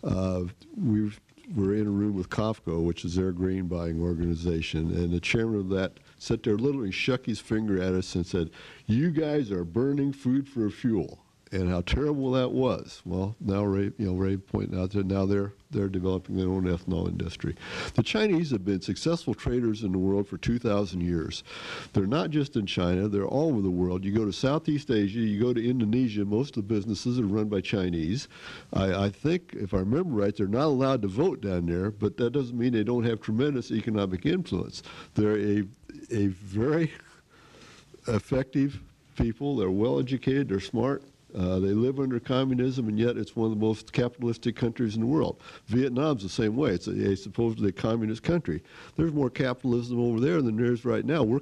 we were in a room with COFCO, which is their grain buying organization, and the chairman of that sat there, literally shook his finger at us and said, "You guys are burning food for fuel," and how terrible that was. Well, now Ray pointed out that now they're developing their own ethanol industry. The Chinese have been successful traders in the world for 2,000 years. They're not just in China, they're all over the world. You go to Southeast Asia, you go to Indonesia, most of the businesses are run by Chinese. I think, if I remember right, they're not allowed to vote down there, but that doesn't mean they don't have tremendous economic influence. They're a very effective people. They're well educated, they're smart. They live under communism, and yet it's one of the most capitalistic countries in the world. Vietnam's the same way. It's a supposedly communist country. There's more capitalism over there than there is right now. We're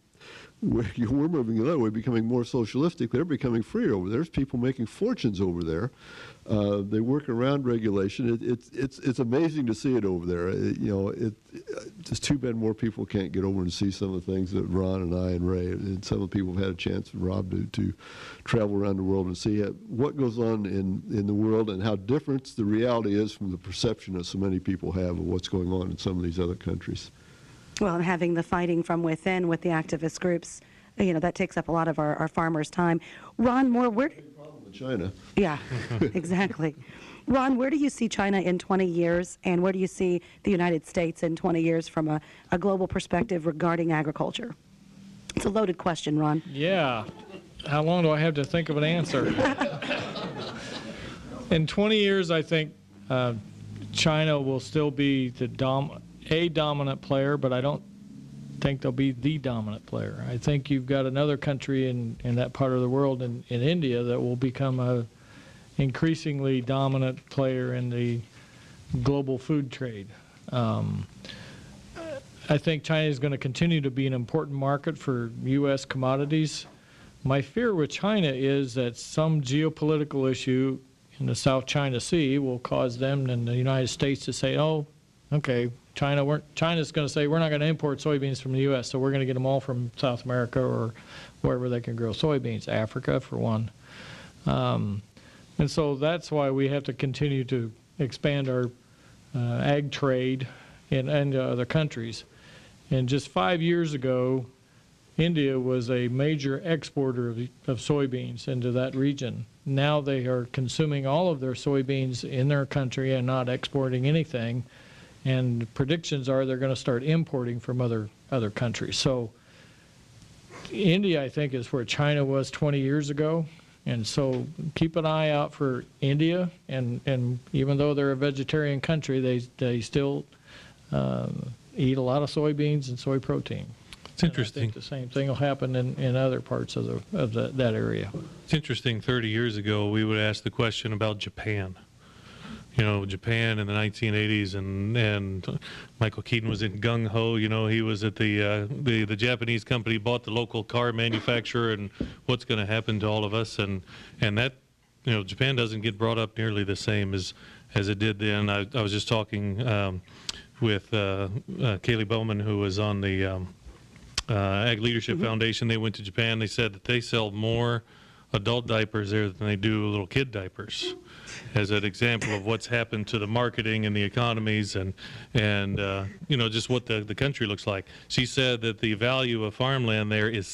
moving the other way, becoming more socialistic. They're becoming free over there. There's people making fortunes over there. They work around regulation. It's amazing to see it over there. It's too bad more people can't get over and see some of the things that Ron and I and Ray and some of the people have had a chance, Rob, to travel around the world and see what goes on in the world and how different the reality is from the perception that so many people have of what's going on in some of these other countries. Well, and having the fighting from within with the activist groups, that takes up a lot of our farmers' time. Ron Moore, China. Yeah, exactly. Ron, where do you see China in 20 years, and where do you see the United States in 20 years from a global perspective regarding agriculture? It's a loaded question, Ron. Yeah. How long do I have to think of an answer? In 20 years, I think China will still be a dominant player, but I don't think they'll be the dominant player. I think you've got another country in that part of the world, in India, that will become a increasingly dominant player in the global food trade. I think China is going to continue to be an important market for U.S. commodities. My fear with China is that some geopolitical issue in the South China Sea will cause them and the United States to say, oh, okay, China's going to say we're not going to import soybeans from the U.S., so we're going to get them all from South America or wherever they can grow soybeans, Africa for one. And so that's why we have to continue to expand our ag trade in other countries. And just 5 years ago, India was a major exporter of soybeans into that region. Now they are consuming all of their soybeans in their country and not exporting anything. And predictions are they're going to start importing from other countries. So India, I think, is where China was 20 years ago. And so keep an eye out for India. And even though they're a vegetarian country, they still eat a lot of soybeans and soy protein. It's interesting. I think the same thing will happen in other parts of that area. It's interesting. 30 years ago, we would ask the question about Japan. Japan in the 1980s, and Michael Keaton was in Gung Ho. He was at the Japanese company bought the local car manufacturer, and what's going to happen to all of us, and that Japan doesn't get brought up nearly the same as it did then. I was just talking with Kaylee Bowman, who was on the Ag Leadership Foundation. They went to Japan. They said that they sell more adult diapers there than they do little kid diapers, as an example of what's happened to the marketing and the economies and just what the country looks like. She said that the value of farmland there is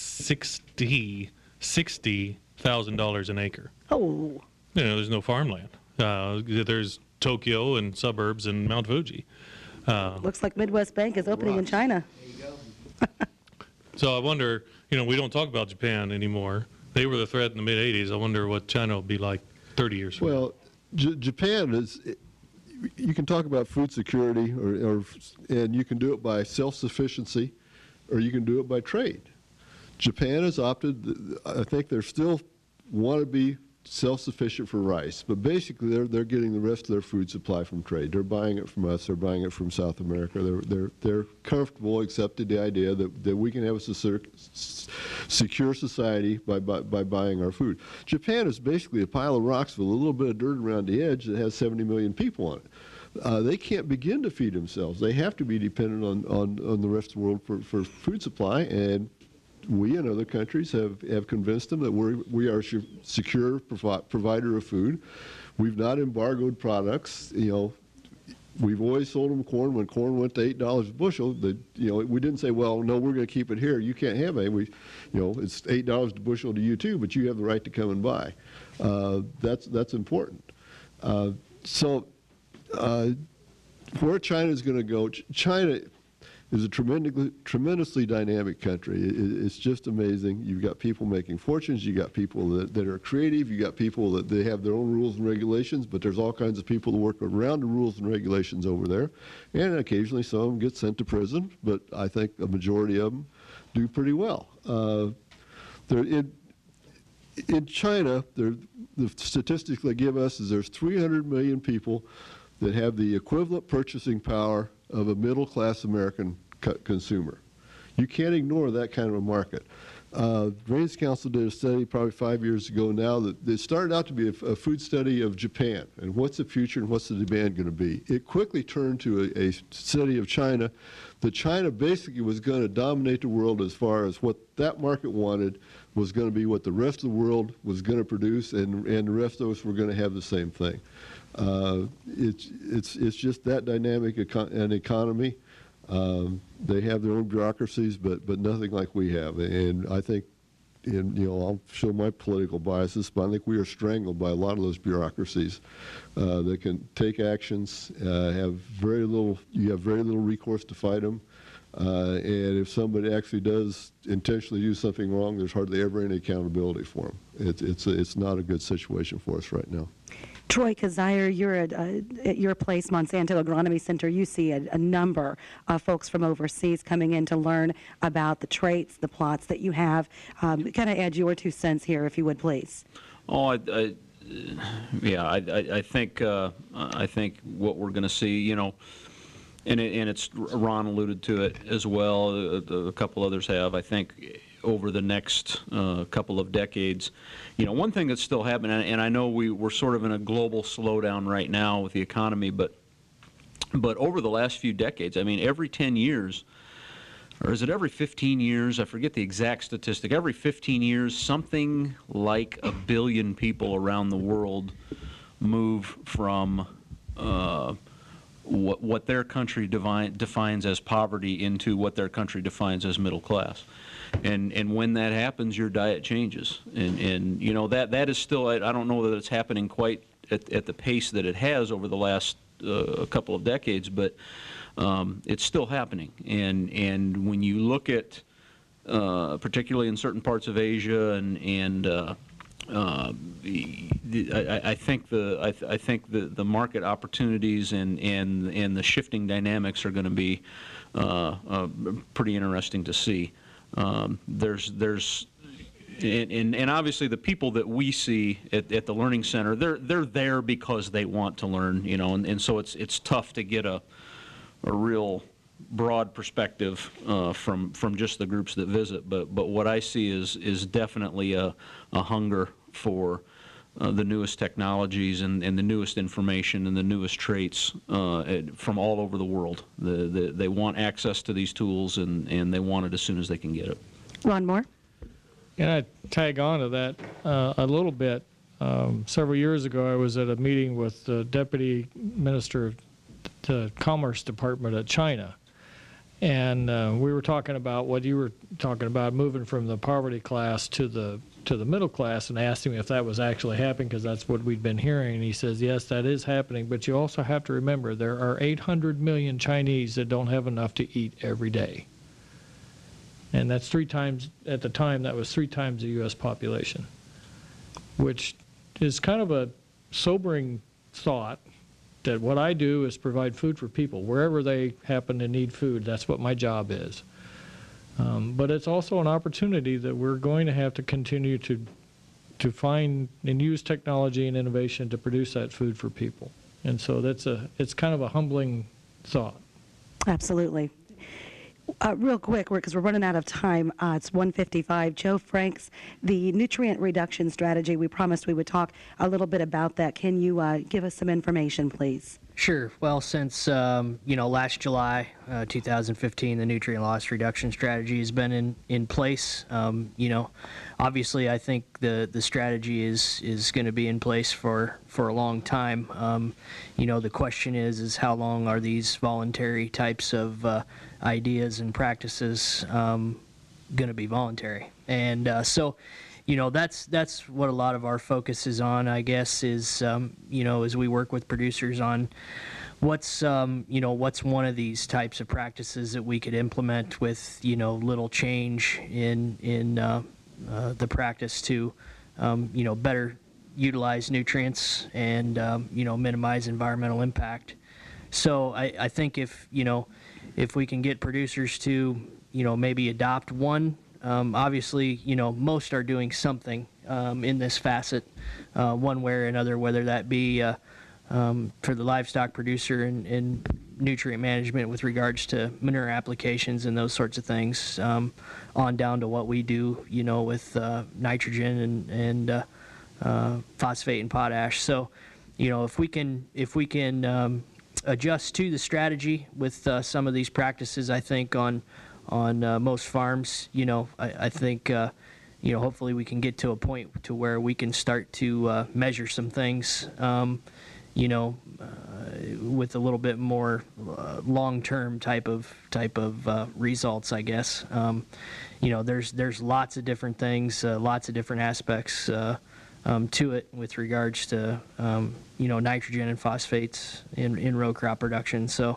$60,000 an acre. Oh. There's no farmland. There's Tokyo and suburbs and Mount Fuji. Looks like Midwest Bank is opening in China. There you go. So I wonder, we don't talk about Japan anymore. They were the threat in the mid-'80s. I wonder what China will be like 30 years from now. Well, Japan is, you can talk about food security, and you can do it by self-sufficiency, or you can do it by trade. Japan has opted, I think they still want to be self-sufficient for rice, but basically they're getting the rest of their food supply from trade. They're buying it from us. They're buying it from South America. They're comfortable, accepting the idea that we can have a secure society by buying our food. Japan is basically a pile of rocks with a little bit of dirt around the edge that has 70 million people on it. They can't begin to feed themselves. They have to be dependent on the rest of the world for food supply, and we and other countries have convinced them that we are a secure provider of food. We've not embargoed products. We've always sold them corn when corn went to $8 a bushel. We didn't say, well, no, we're going to keep it here. You can't have it. It's $8 a bushel to you too, but you have the right to come and buy. That's important. Where China is going to go, China is a tremendously dynamic country. It's just amazing. You've got people making fortunes. You've got people that are creative. You've got people that they have their own rules and regulations, but there's all kinds of people that work around the rules and regulations over there. And occasionally some of them get sent to prison, but I think a majority of them do pretty well. In China, the statistics they give us is there's 300 million people that have the equivalent purchasing power of a middle-class American consumer. You can't ignore that kind of a market. Raines Council did a study probably 5 years ago now that it started out to be a food study of Japan and what's the future and what's the demand going to be. It quickly turned to a study of China, that China basically was going to dominate the world as far as what that market wanted was going to be what the rest of the world was going to produce, and the rest of us were going to have the same thing. It's just that dynamic an economy. They have their own bureaucracies, but nothing like we have. And I think, I'll show my political biases, but I think we are strangled by a lot of those bureaucracies that can take actions, you have very little recourse to fight them. And if somebody actually does intentionally do something wrong, there's hardly ever any accountability for them. It's not a good situation for us right now. Troy Kazire, you're at your place, Monsanto Agronomy Center. You see a number of folks from overseas coming in to learn about the traits, the plots that you have. Kind of add your 2 cents here, if you would, please. I think what we're going to see, and it's Ron alluded to it as well. A couple others have. I think over the next couple of decades, one thing that's still happening, and I know we're sort of in a global slowdown right now with the economy, but over the last few decades, I mean, every 10 years, or is it every 15 years? I forget the exact statistic. Every 15 years, something like 1 billion people around the world move from what their country defines as poverty into what their country defines as middle class. And when that happens, your diet changes. And that is still, I don't know that it's happening quite at the pace that it has over the last couple of decades, but it's still happening. And when you look at, particularly in certain parts of Asia I think the market opportunities and the shifting dynamics are going to be pretty interesting to see. And obviously the people that we see at the Learning Center, they're there because they want to learn, and so it's tough to get a real broad perspective from just the groups that visit. But what I see is definitely a hunger for the newest technologies and the newest information and the newest traits from all over the world. They want access to these tools, and they want it as soon as they can get it. Ron Moore? Can I tag on to that a little bit? Several years ago, I was at a meeting with the Deputy Minister of the Commerce Department of China, and we were talking about what you were talking about, moving from the poverty class to the middle class, and asked him if that was actually happening, because that's what we'd been hearing. And he says, yes, that is happening, but you also have to remember there are 800 million Chinese that don't have enough to eat every day. And that's 3 times, at the time, that was 3 times the U.S. population, which is kind of a sobering thought, that what I do is provide food for people. Wherever they happen to need food, that's what my job is. But it's also an opportunity that we're going to have to continue to find and use technology and innovation to produce that food for people. And so it's kind of a humbling thought. Absolutely. Real quick, because we're running out of time, it's 1:55. Joe Franks, the nutrient reduction strategy, we promised we would talk a little bit about that. Can you give us some information, please? Sure. Well, since last July, 2015, the nutrient loss reduction strategy has been in place. Obviously, I think the strategy is going to be in place for a long time. The question is how long are these voluntary types of ideas and practices going to be voluntary? And so that's what a lot of our focus is on, I guess, is, as we work with producers on what's one of these types of practices that we could implement with, little change in the practice to, better utilize nutrients and, minimize environmental impact. So I think if we can get producers to, maybe adopt one. Obviously, most are doing something in this facet, one way or another, whether that be for the livestock producer in nutrient management with regards to manure applications and those sorts of things, on down to what we do, with nitrogen and phosphate and potash. So, if we can adjust to the strategy with some of these practices, I think on most farms, I think, hopefully we can get to a point to where we can start to measure some things, with a little bit more long-term type of results, I guess. There's lots of different things, lots of different aspects to it with regards to, nitrogen and phosphates in row crop production. So.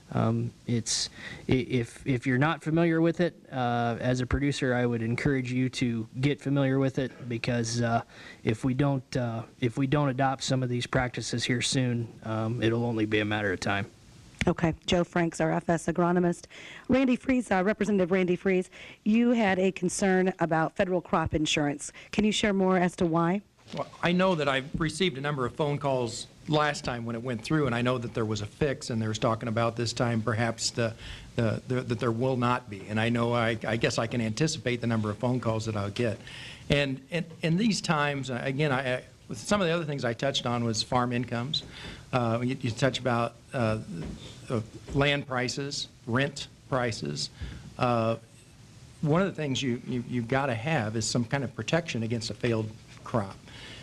If you're not familiar with it, as a producer, I would encourage you to get familiar with it, because if we don't adopt some of these practices here soon, it'll only be a matter of time. Okay. Joe Franks, our FS agronomist. Randy Freeze, Representative Randy Freeze, you had a concern about federal crop insurance. Can you share more as to why? Well, I know that I received a number of phone calls last time when it went through, and I know that there was a fix, and they was talking about this time perhaps that there will not be. And I know, I guess I can anticipate the number of phone calls that I'll get. And in these times, again, some of the other things I touched on was farm incomes. You touch about land prices, rent prices. One of the things you've got to have is some kind of protection against a failed crop.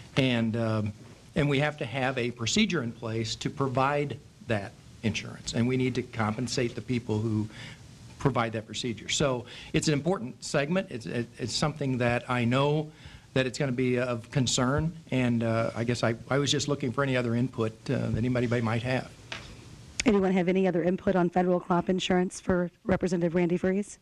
And we have to have a procedure in place to provide that insurance, and we need to compensate the people who provide that procedure. So it's an important segment. It's something that I know that it's going to be of concern, and I guess I was just looking for any other input that anybody might have. Anyone have any other input on federal crop insurance for Representative Randy Freeze?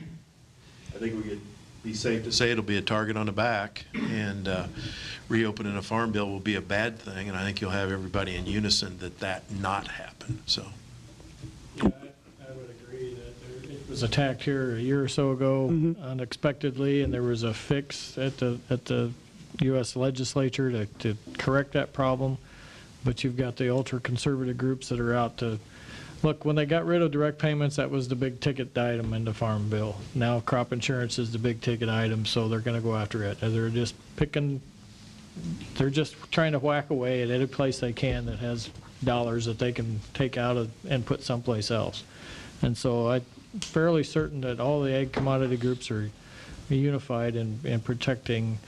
I think we could be safe to say it'll be a target on the back, and reopening a farm bill will be a bad thing, and I think you'll have everybody in unison that not happen. So, yeah, I would agree that it was attacked here a year or so ago unexpectedly, and there was a fix at the U.S. legislature to correct that problem. But you've got the ultra-conservative groups that are out to look. When they got rid of direct payments, that was the big ticket item in the farm bill. Now crop insurance is the big ticket item, so they're going to go after it. And they're just trying to whack away at any place they can that has dollars that they can take out and put someplace else. And so I'm fairly certain that all the ag commodity groups are unified in protecting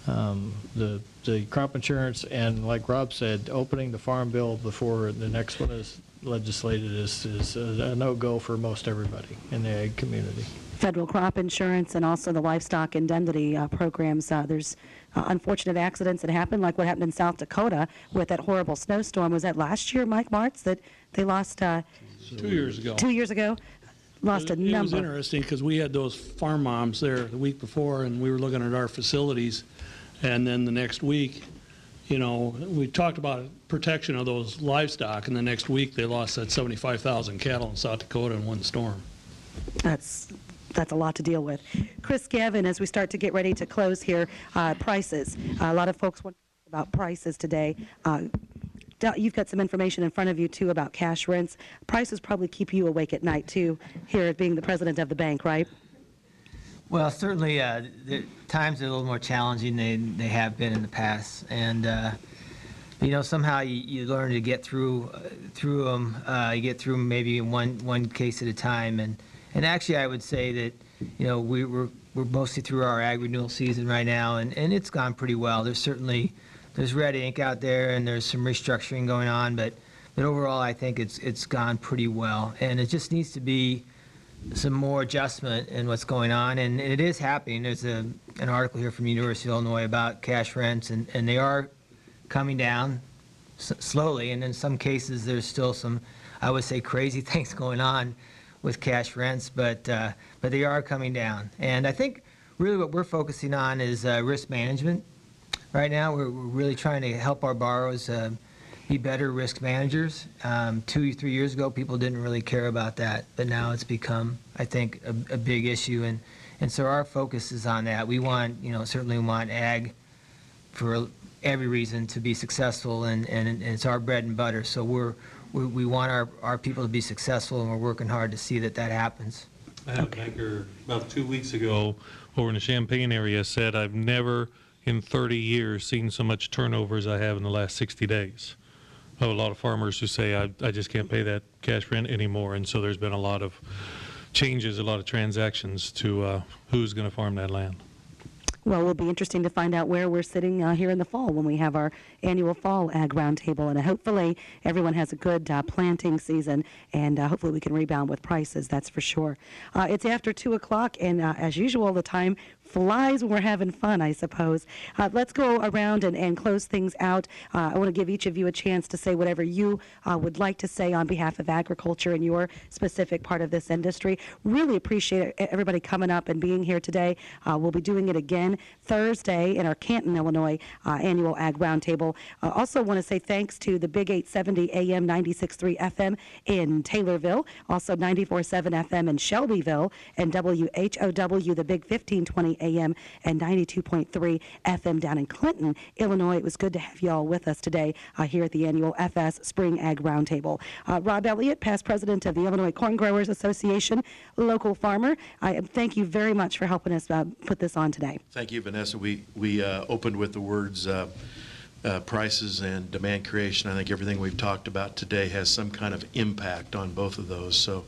the crop insurance, and like Rob said, opening the farm bill before the next one is legislated is a no-go for most everybody in the ag community. Federal crop insurance and also the livestock indemnity programs. There's unfortunate accidents that happen, like what happened in South Dakota with that horrible snowstorm. Was that last year, Mike Martz, that they lost? 2 years ago. 2 years ago? Lost a number. It was interesting because we had those farm moms there the week before, and we were looking at our facilities, and then the next week, we talked about protection of those livestock, and the next week they lost that 75,000 cattle in South Dakota in one storm. That's that's a lot to deal with. Chris Gavin, as we start to get ready to close here, prices. A lot of folks want to talk about prices today. You've got some information in front of you, too, about cash rents. Prices probably keep you awake at night, too, here being the president of the bank, right? Well, certainly, the times are a little more challenging than they have been in the past. And, somehow you learn to get through them. You get through maybe one case at a time. And actually, I would say that, we're mostly through our ag renewal season right now, and it's gone pretty well. There's red ink out there, and there's some restructuring going on, but overall, I think it's gone pretty well. And it just needs to be some more adjustment in what's going on, and it is happening. There's an article here from University of Illinois about cash rents, and they are coming down slowly, and in some cases, there's still some, I would say, crazy things going on with cash rents, but they are coming down. And I think really what we're focusing on is risk management. Right now, we're really trying to help our borrowers be better risk managers. 2 or 3 years ago, people didn't really care about that, but now it's become, I think, a big issue. And so our focus is on that. We want, certainly want ag for every reason to be successful, and it's our bread and butter. So we want our people to be successful, and we're working hard to see that happens. I had a banker about 2 weeks ago over in the Champaign area said, I've never in 30 years seen so much turnover as I have in the last 60 days. I have a lot of farmers who say, I just can't pay that cash rent anymore. And so there's been a lot of changes, a lot of transactions to who's going to farm that land. Well, it will be interesting to find out where we're sitting here in the fall when we have our annual fall Ag Roundtable. And hopefully everyone has a good planting season, and hopefully we can rebound with prices, that's for sure. It's after 2 o'clock, and as usual, the time flies when we're having fun, I suppose. Let's go around and close things out. I want to give each of you a chance to say whatever you would like to say on behalf of agriculture and your specific part of this industry. Really appreciate everybody coming up and being here today. We'll be doing it again Thursday in our Canton, Illinois annual Ag Roundtable. Also want to say thanks to the Big 870 AM 96.3 FM in Taylorville, also 94.7 FM in Shelbyville, and WHOW, the Big 1520 AM and 92.3 FM down in Clinton, Illinois. It was good to have you all with us today here at the annual FS Spring Ag Roundtable. Rob Elliott, past president of the Illinois Corn Growers Association, local farmer, I thank you very much for helping us put this on today. Thank you, Vanessa. We opened with the words prices and demand creation. I think everything we've talked about today has some kind of impact on both of those. So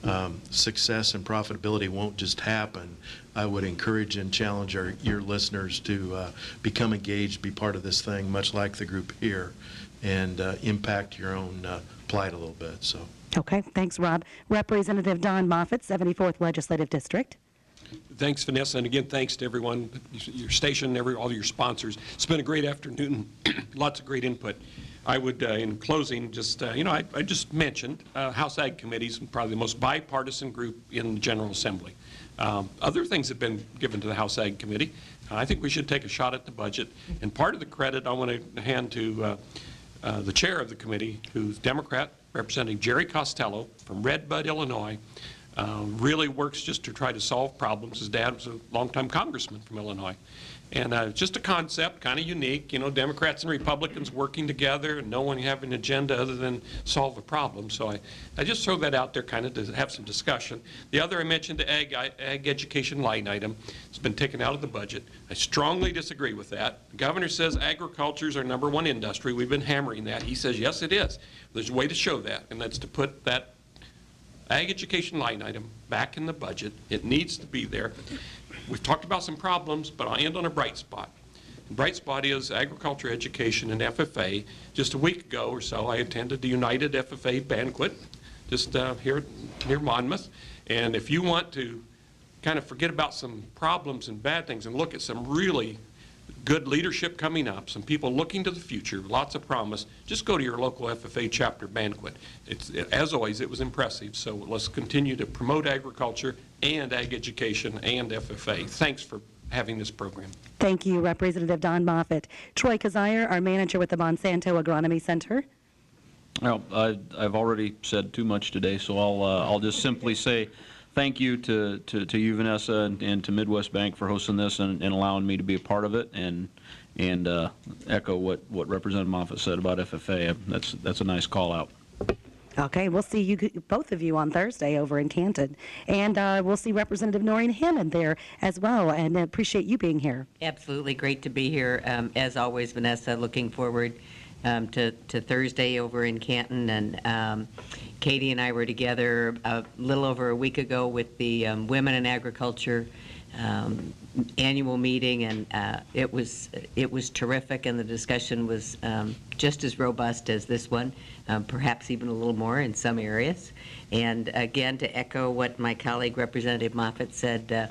success and profitability won't just happen. I would encourage and challenge your listeners to become engaged, be part of this thing, much like the group here, and impact your own plight a little bit. So. Okay, thanks, Rob. Representative Don Moffitt, 74th Legislative District. Thanks, Vanessa, and again, thanks to everyone, your station, all your sponsors. It's been a great afternoon, lots of great input. I would, in closing, just, I just mentioned House Ag Committee is probably the most bipartisan group in the General Assembly. Other things have been given to the House Ag Committee. I think we should take a shot at the budget, and part of the credit I want to hand to the chair of the committee, who's Democrat, representing Jerry Costello from Red Bud, Illinois. Really works just to try to solve problems. His dad was a longtime congressman from Illinois. And just a concept, kind of unique, Democrats and Republicans working together and no one having an agenda other than solve a problem. So I just throw that out there kind of to have some discussion. The other I mentioned, the ag education line item. It's been taken out of the budget. I strongly disagree with that. The governor says agriculture is our #1 industry. We've been hammering that. He says, yes, it is. There's a way to show that, and that's to put that ag education line item back in the budget. It needs to be there. We've talked about some problems, but I'll end on a bright spot. The bright spot is agriculture education and FFA. Just a week ago or so, I attended the United FFA banquet just here near Monmouth. And if you want to kind of forget about some problems and bad things and look at some really good leadership coming up, some people looking to the future, lots of promise, just go to your local FFA chapter banquet. As always, it was impressive. So let's continue to promote agriculture and ag education and FFA. Thanks for having this program. Thank you, Representative Don Moffitt. Troy Kazire, our manager with the Monsanto Agronomy Center. Well, I've already said too much today, so I'll just simply say thank you to you, Vanessa, and to Midwest Bank for hosting this and allowing me to be a part of it, and echo what Representative Moffitt said about FFA. That's a nice call out. Okay, we'll see you, both of you, on Thursday over in Canton. And we'll see Representative Noreen Hammond there as well, and appreciate you being here. Absolutely great to be here. As always, Vanessa, looking forward to Thursday over in Canton. And Katie and I were together a little over a week ago with the Women in Agriculture annual meeting, and it was terrific, and the discussion was just as robust as this one, perhaps even a little more in some areas. And again, to echo what my colleague Representative Moffitt said,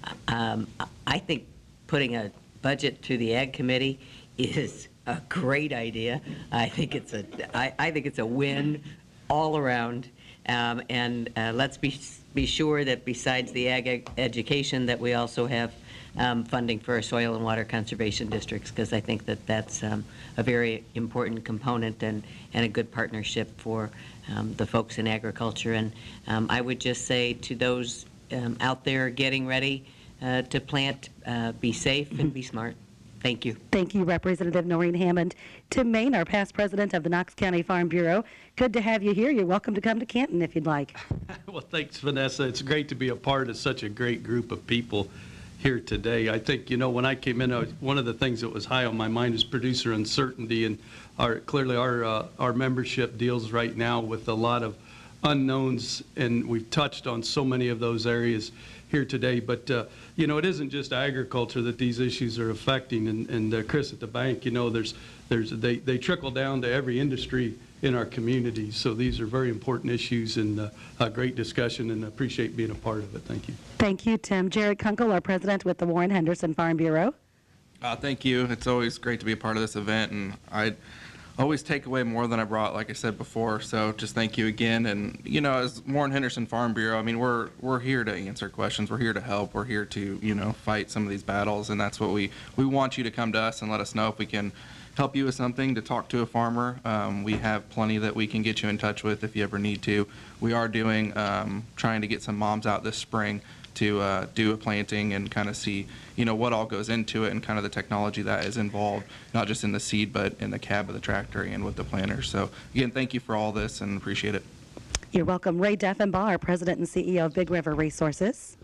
I think putting a budget through the Ag Committee is a great idea. I think it's a win all around. And let's be sure that besides the ag education, that we also have funding for our soil and water conservation districts, because I think that that's a very important component and a good partnership for the folks in agriculture. And I would just say to those out there getting ready to plant, be safe and be smart. Thank you. Thank you, Representative Noreen Hammond. Tim Main, our past president of the Knox County Farm Bureau. Good to have you here. You're welcome to come to Canton if you'd like. Well, thanks, Vanessa. It's great to be a part of such a great group of people here today. I think, when I came in, one of the things that was high on my mind is producer uncertainty, and clearly our membership deals right now with a lot of unknowns, and we've touched on so many of those areas here today. But it isn't just agriculture that these issues are affecting, and Chris, at the bank, they trickle down to every industry in our community. So these are very important issues, and a great discussion, and I appreciate being a part of it. Thank you. Thank you, Tim. Jared Kunkel, our president with the Warren Henderson Farm Bureau. Thank you. It's always great to be a part of this event, and I always take away more than I brought, like I said before. So just thank you again. And as Warren Henderson Farm Bureau, I mean, we're here to answer questions. We're here to help. We're here to fight some of these battles, and that's what we want you to come to us and let us know if we can help you with something, to talk to a farmer. We have plenty that we can get you in touch with if you ever need to. We are doing trying to get some moms out this spring to do a planting and kind of see what all goes into it and kind of the technology that is involved, not just in the seed but in the cab of the tractor and with the planters. So again, thank you for all this and appreciate it. You're welcome. Ray Deffenbaugh, our president and CEO of Big River Resources.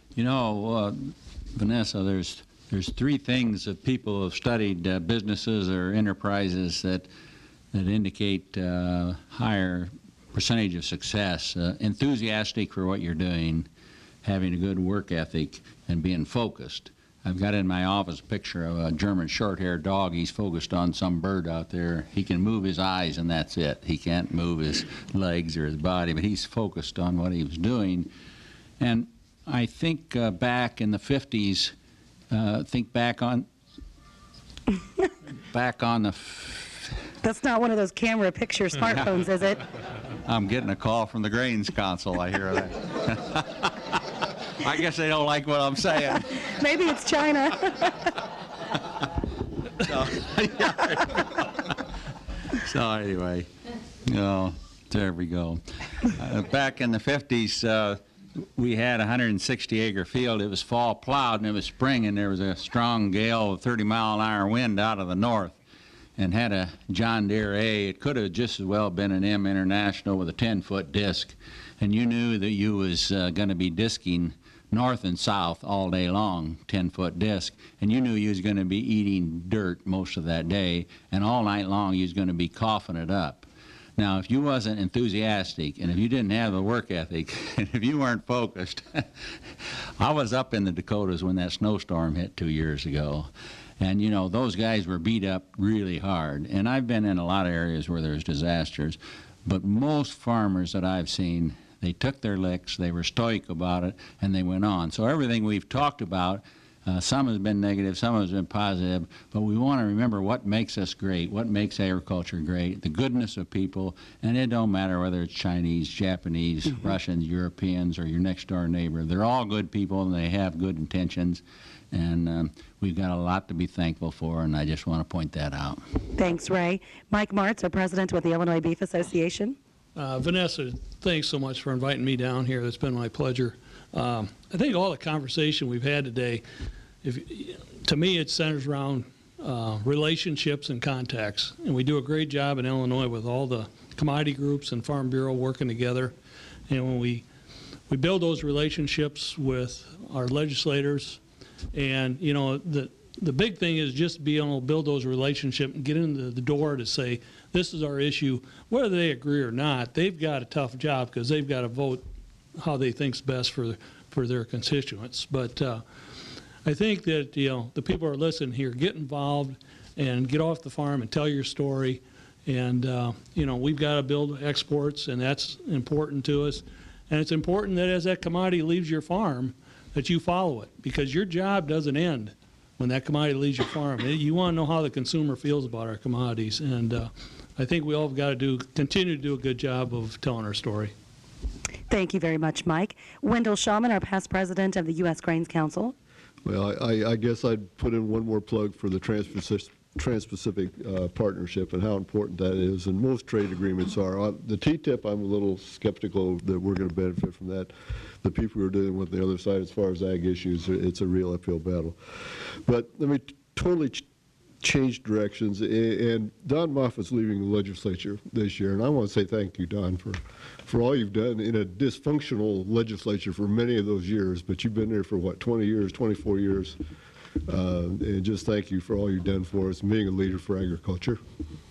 Vanessa, there's three things that people have studied, businesses or enterprises that indicate higher percentage of success: enthusiastic for what you're doing, having a good work ethic, and being focused. I've got in my office a picture of a German short-haired dog. He's focused on some bird out there. He can move his eyes, and that's it. He can't move his legs or his body, but he's focused on what he was doing. And I think back in the 50s, back on the... That's not one of those camera picture smartphones, is it? I'm getting a call from the Grains Council, I hear that. I guess they don't like what I'm saying. Maybe it's China. So anyway, there we go. Back in the 50s, we had a 160-acre field. It was fall plowed, and it was spring, and there was a strong gale of 30-mile-an-hour wind out of the north, and had a John Deere A. It could have just as well been an M International with a 10-foot disc, and you knew that you was going to be disking north and south all day long, 10-foot disc, and you knew you was going to be eating dirt most of that day, and all night long you was going to be coughing it up. Now, if you wasn't enthusiastic, and if you didn't have the work ethic, and if you weren't focused, I was up in the Dakotas when that snowstorm hit 2 years ago, and those guys were beat up really hard. And I've been in a lot of areas where there's disasters, but most farmers that I've seen, they took their licks, they were stoic about it, and they went on. So everything we've talked about, some has been negative, some has been positive, but we want to remember what makes us great, what makes agriculture great, the goodness of people, and it don't matter whether it's Chinese, Japanese, Russians, Europeans, or your next-door neighbor. They're all good people, and they have good intentions, and we've got a lot to be thankful for, and I just want to point that out. Thanks, Ray. Mike Martz, our president with the Illinois Beef Association. Vanessa, thanks so much for inviting me down here. It's been my pleasure. I think all the conversation we've had today, to me, it centers around relationships and contacts. And we do a great job in Illinois with all the commodity groups and Farm Bureau working together. And when we build those relationships with our legislators, and the big thing is just being able to build those relationships and get into the door to say, this is our issue. Whether they agree or not, they've got a tough job because they've got to vote how they think's best for their constituents. But I think that the people who are listening here, get involved and get off the farm and tell your story. And we've got to build exports, and that's important to us. And it's important that as that commodity leaves your farm, that you follow it, because your job doesn't end when that commodity leaves your farm. You want to know how the consumer feels about our commodities, and I think we all have got to continue to do a good job of telling our story. Thank you very much, Mike. Wendell Shawman, our past president of the U.S. Grains Council. Well, I guess I'd put in one more plug for the Trans-Pacific Partnership and how important that is, and most trade agreements are. The TTIP, I'm a little skeptical that we're going to benefit from that. The people who are dealing with the other side as far as ag issues, it's a real uphill battle. But let me totally change directions, and Don Moffitt's leaving the legislature this year, and I want to say thank you, Don, for all you've done in a dysfunctional legislature for many of those years, but you've been there for, 20 years, 24 years, and just thank you for all you've done for us, being a leader for agriculture.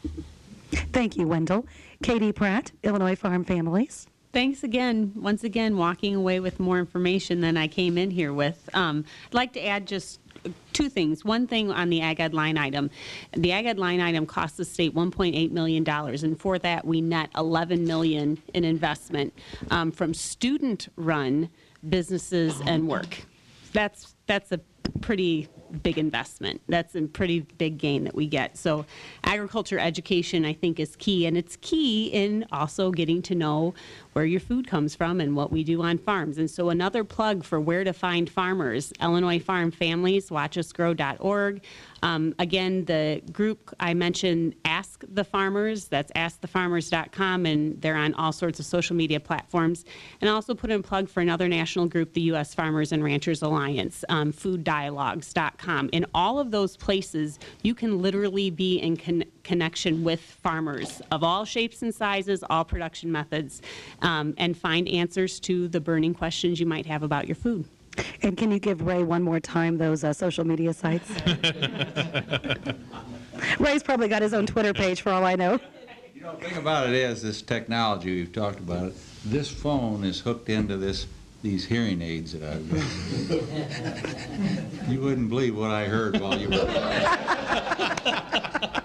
Thank you, Wendell. Katie Pratt, Illinois Farm Families. Thanks again, once again, walking away with more information than I came in here with. I'd like to add just two things. One thing on the Ag Ed line item. The Ag Ed line item costs the state $1.8 million, and for that we net $11 million in investment from student-run businesses and work. That's a pretty big investment. That's a pretty big gain that we get. So agriculture education, I think, is key, and it's key in also getting to know where your food comes from and what we do on farms. And so another plug for where to find farmers, Illinois Farm Families, watchusgrow.org. Again, the group I mentioned, Ask the Farmers, that's askthefarmers.com, and they're on all sorts of social media platforms. And I also put in a plug for another national group, the U.S. Farmers and Ranchers Alliance, fooddialogues.com. In all of those places, you can literally be in connection with farmers of all shapes and sizes, all production methods, and find answers to the burning questions you might have about your food. And can you give Ray one more time those social media sites? Ray's probably got his own Twitter page for all I know. The thing about it is, this technology, we've talked about it, this phone is hooked into these hearing aids that I've got. You wouldn't believe what I heard while you were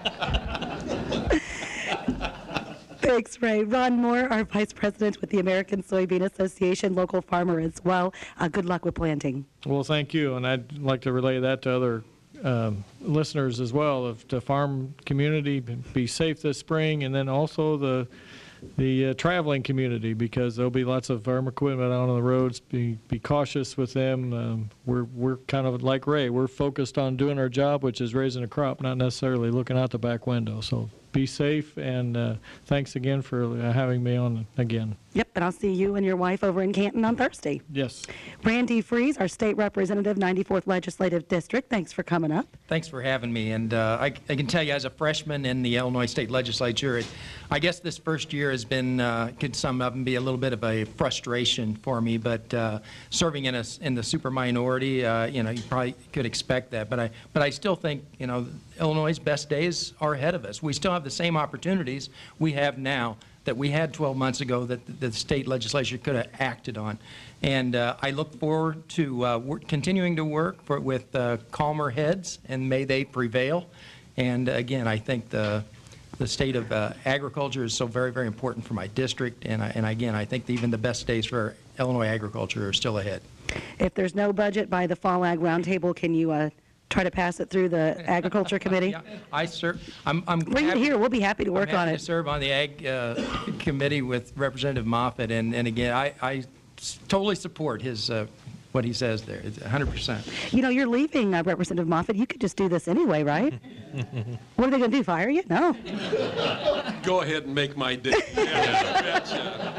Thanks, Ray. Ron Moore, our Vice President with the American Soybean Association, local farmer as well. Good luck with planting. Well, thank you, and I'd like to relay that to other listeners as well. Of the farm community, be safe this spring, and then also the traveling community, because there'll be lots of farm equipment out on the roads. Be cautious with them. We're kind of like Ray. We're focused on doing our job, which is raising a crop, not necessarily looking out the back window. So be safe, and thanks again for having me on again. Yep, and I'll see you and your wife over in Canton on Thursday. Yes. Randy Freeze, our state representative, 94th Legislative District. Thanks for coming up. Thanks for having me. And I can tell you, as a freshman in the Illinois State Legislature, I guess this first year has been, could sum up and be a little bit of a frustration for me. But serving in the super minority, you probably could expect that. But I still think, Illinois' best days are ahead of us. We still have the same opportunities we have now that we had 12 months ago that the state legislature could have acted on. And I look forward to continuing to work with calmer heads, and may they prevail. And again, I think the state of agriculture is so very, very important for my district. And again, I think even the best days for Illinois agriculture are still ahead. If there's no budget by the Fall Ag Roundtable, can you try to pass it through the Agriculture Committee? Yeah, I'm Bring it here. We'll be happy to work on it. To serve on the Ag Committee with Representative Moffitt, and again, I totally support his what he says there. It's 100%. You're leaving, Representative Moffitt. You could just do this anyway, right? What are they going to do? Fire you? No. Go ahead and make my day.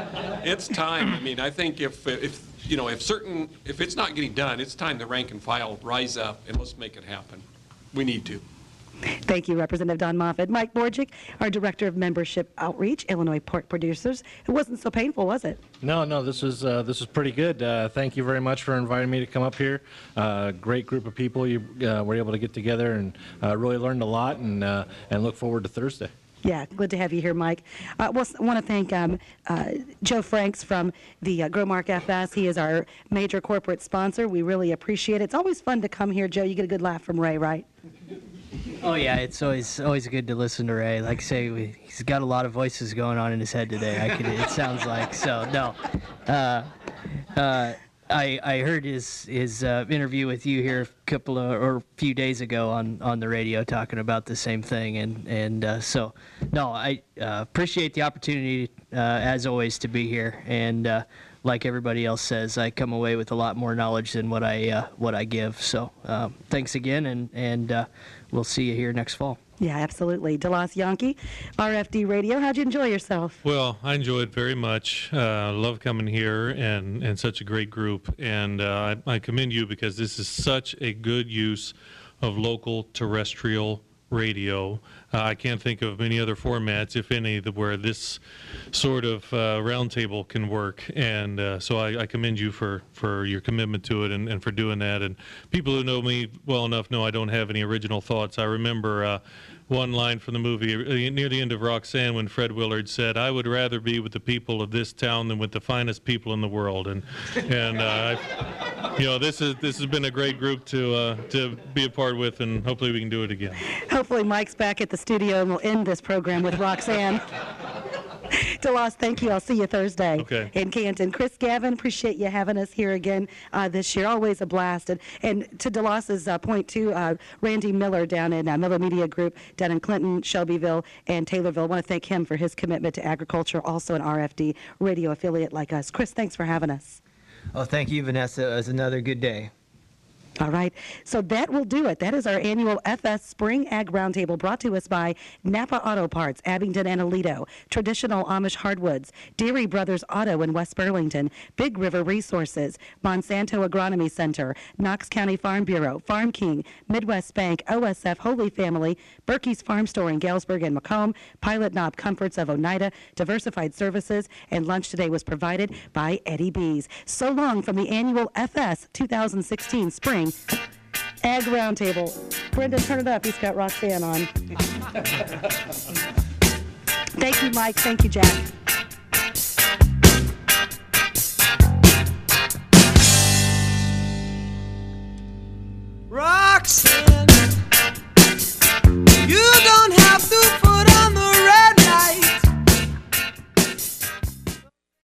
It's time. I mean, I think if it's not getting done, it's time the rank and file rise up and let's make it happen. We need to. Thank you, Representative Don Moffitt. Mike Borgic, our Director of Membership Outreach, Illinois Pork Producers. It wasn't so painful, was it? No, this is pretty good. Thank you very much for inviting me to come up here. Great group of people. You were able to get together and really learned a lot, and look forward to Thursday. Yeah, good to have you here, Mike. I want to thank Joe Franks from the Growmark FS. He is our major corporate sponsor. We really appreciate it. It's always fun to come here, Joe. You get a good laugh from Ray, right? Oh yeah, it's always good to listen to Ray. Like I say, he's got a lot of voices going on in his head today. It sounds like so. No, I heard his interview with you here a few days ago on the radio talking about the same thing, and so no, I appreciate the opportunity as always to be here, and like everybody else says, I come away with a lot more knowledge than what I give. So thanks again, and we'll see you here next fall. Yeah, absolutely. DeLoss Yankee, RFD Radio. How'd you enjoy yourself? Well, I enjoyed very much. Love coming here and such a great group. And I commend you because this is such a good use of local terrestrial radio. I can't think of many other formats, if any, where this sort of roundtable can work. And so I commend you for your commitment to it and for doing that. And people who know me well enough know I don't have any original thoughts. I remember one line from the movie near the end of Roxanne when Fred Willard said, "I would rather be with the people of this town than with the finest people in the world." And this has been a great group to be a part with, and hopefully we can do it again. Hopefully Mike's back at the studio and we'll end this program with Roxanne. DeLoss, thank you. I'll see you Thursday in Canton. Chris Gavin, appreciate you having us here again this year. Always a blast. And to DeLoss's point, too, Randy Miller down in Miller Media Group down in Clinton, Shelbyville, and Taylorville. I want to thank him for his commitment to agriculture, also an RFD radio affiliate like us. Chris, thanks for having us. Oh, thank you, Vanessa. It was another good day. All right, so that will do it. That is our annual FS Spring Ag Roundtable brought to us by Napa Auto Parts, Abingdon and Aledo, Traditional Amish Hardwoods, Deary Brothers Auto in West Burlington, Big River Resources, Monsanto Agronomy Center, Knox County Farm Bureau, Farm King, Midwest Bank, OSF Holy Family, Berkey's Farm Store in Galesburg and Macomb, Pilot Knob Comforts of Oneida, Diversified Services, and lunch today was provided by Eddie B's. So long from the annual FS 2016 Spring Ag Roundtable. Brendan, turn it up. He's got Roxanne on. Thank you, Mike. Thank you, Jack.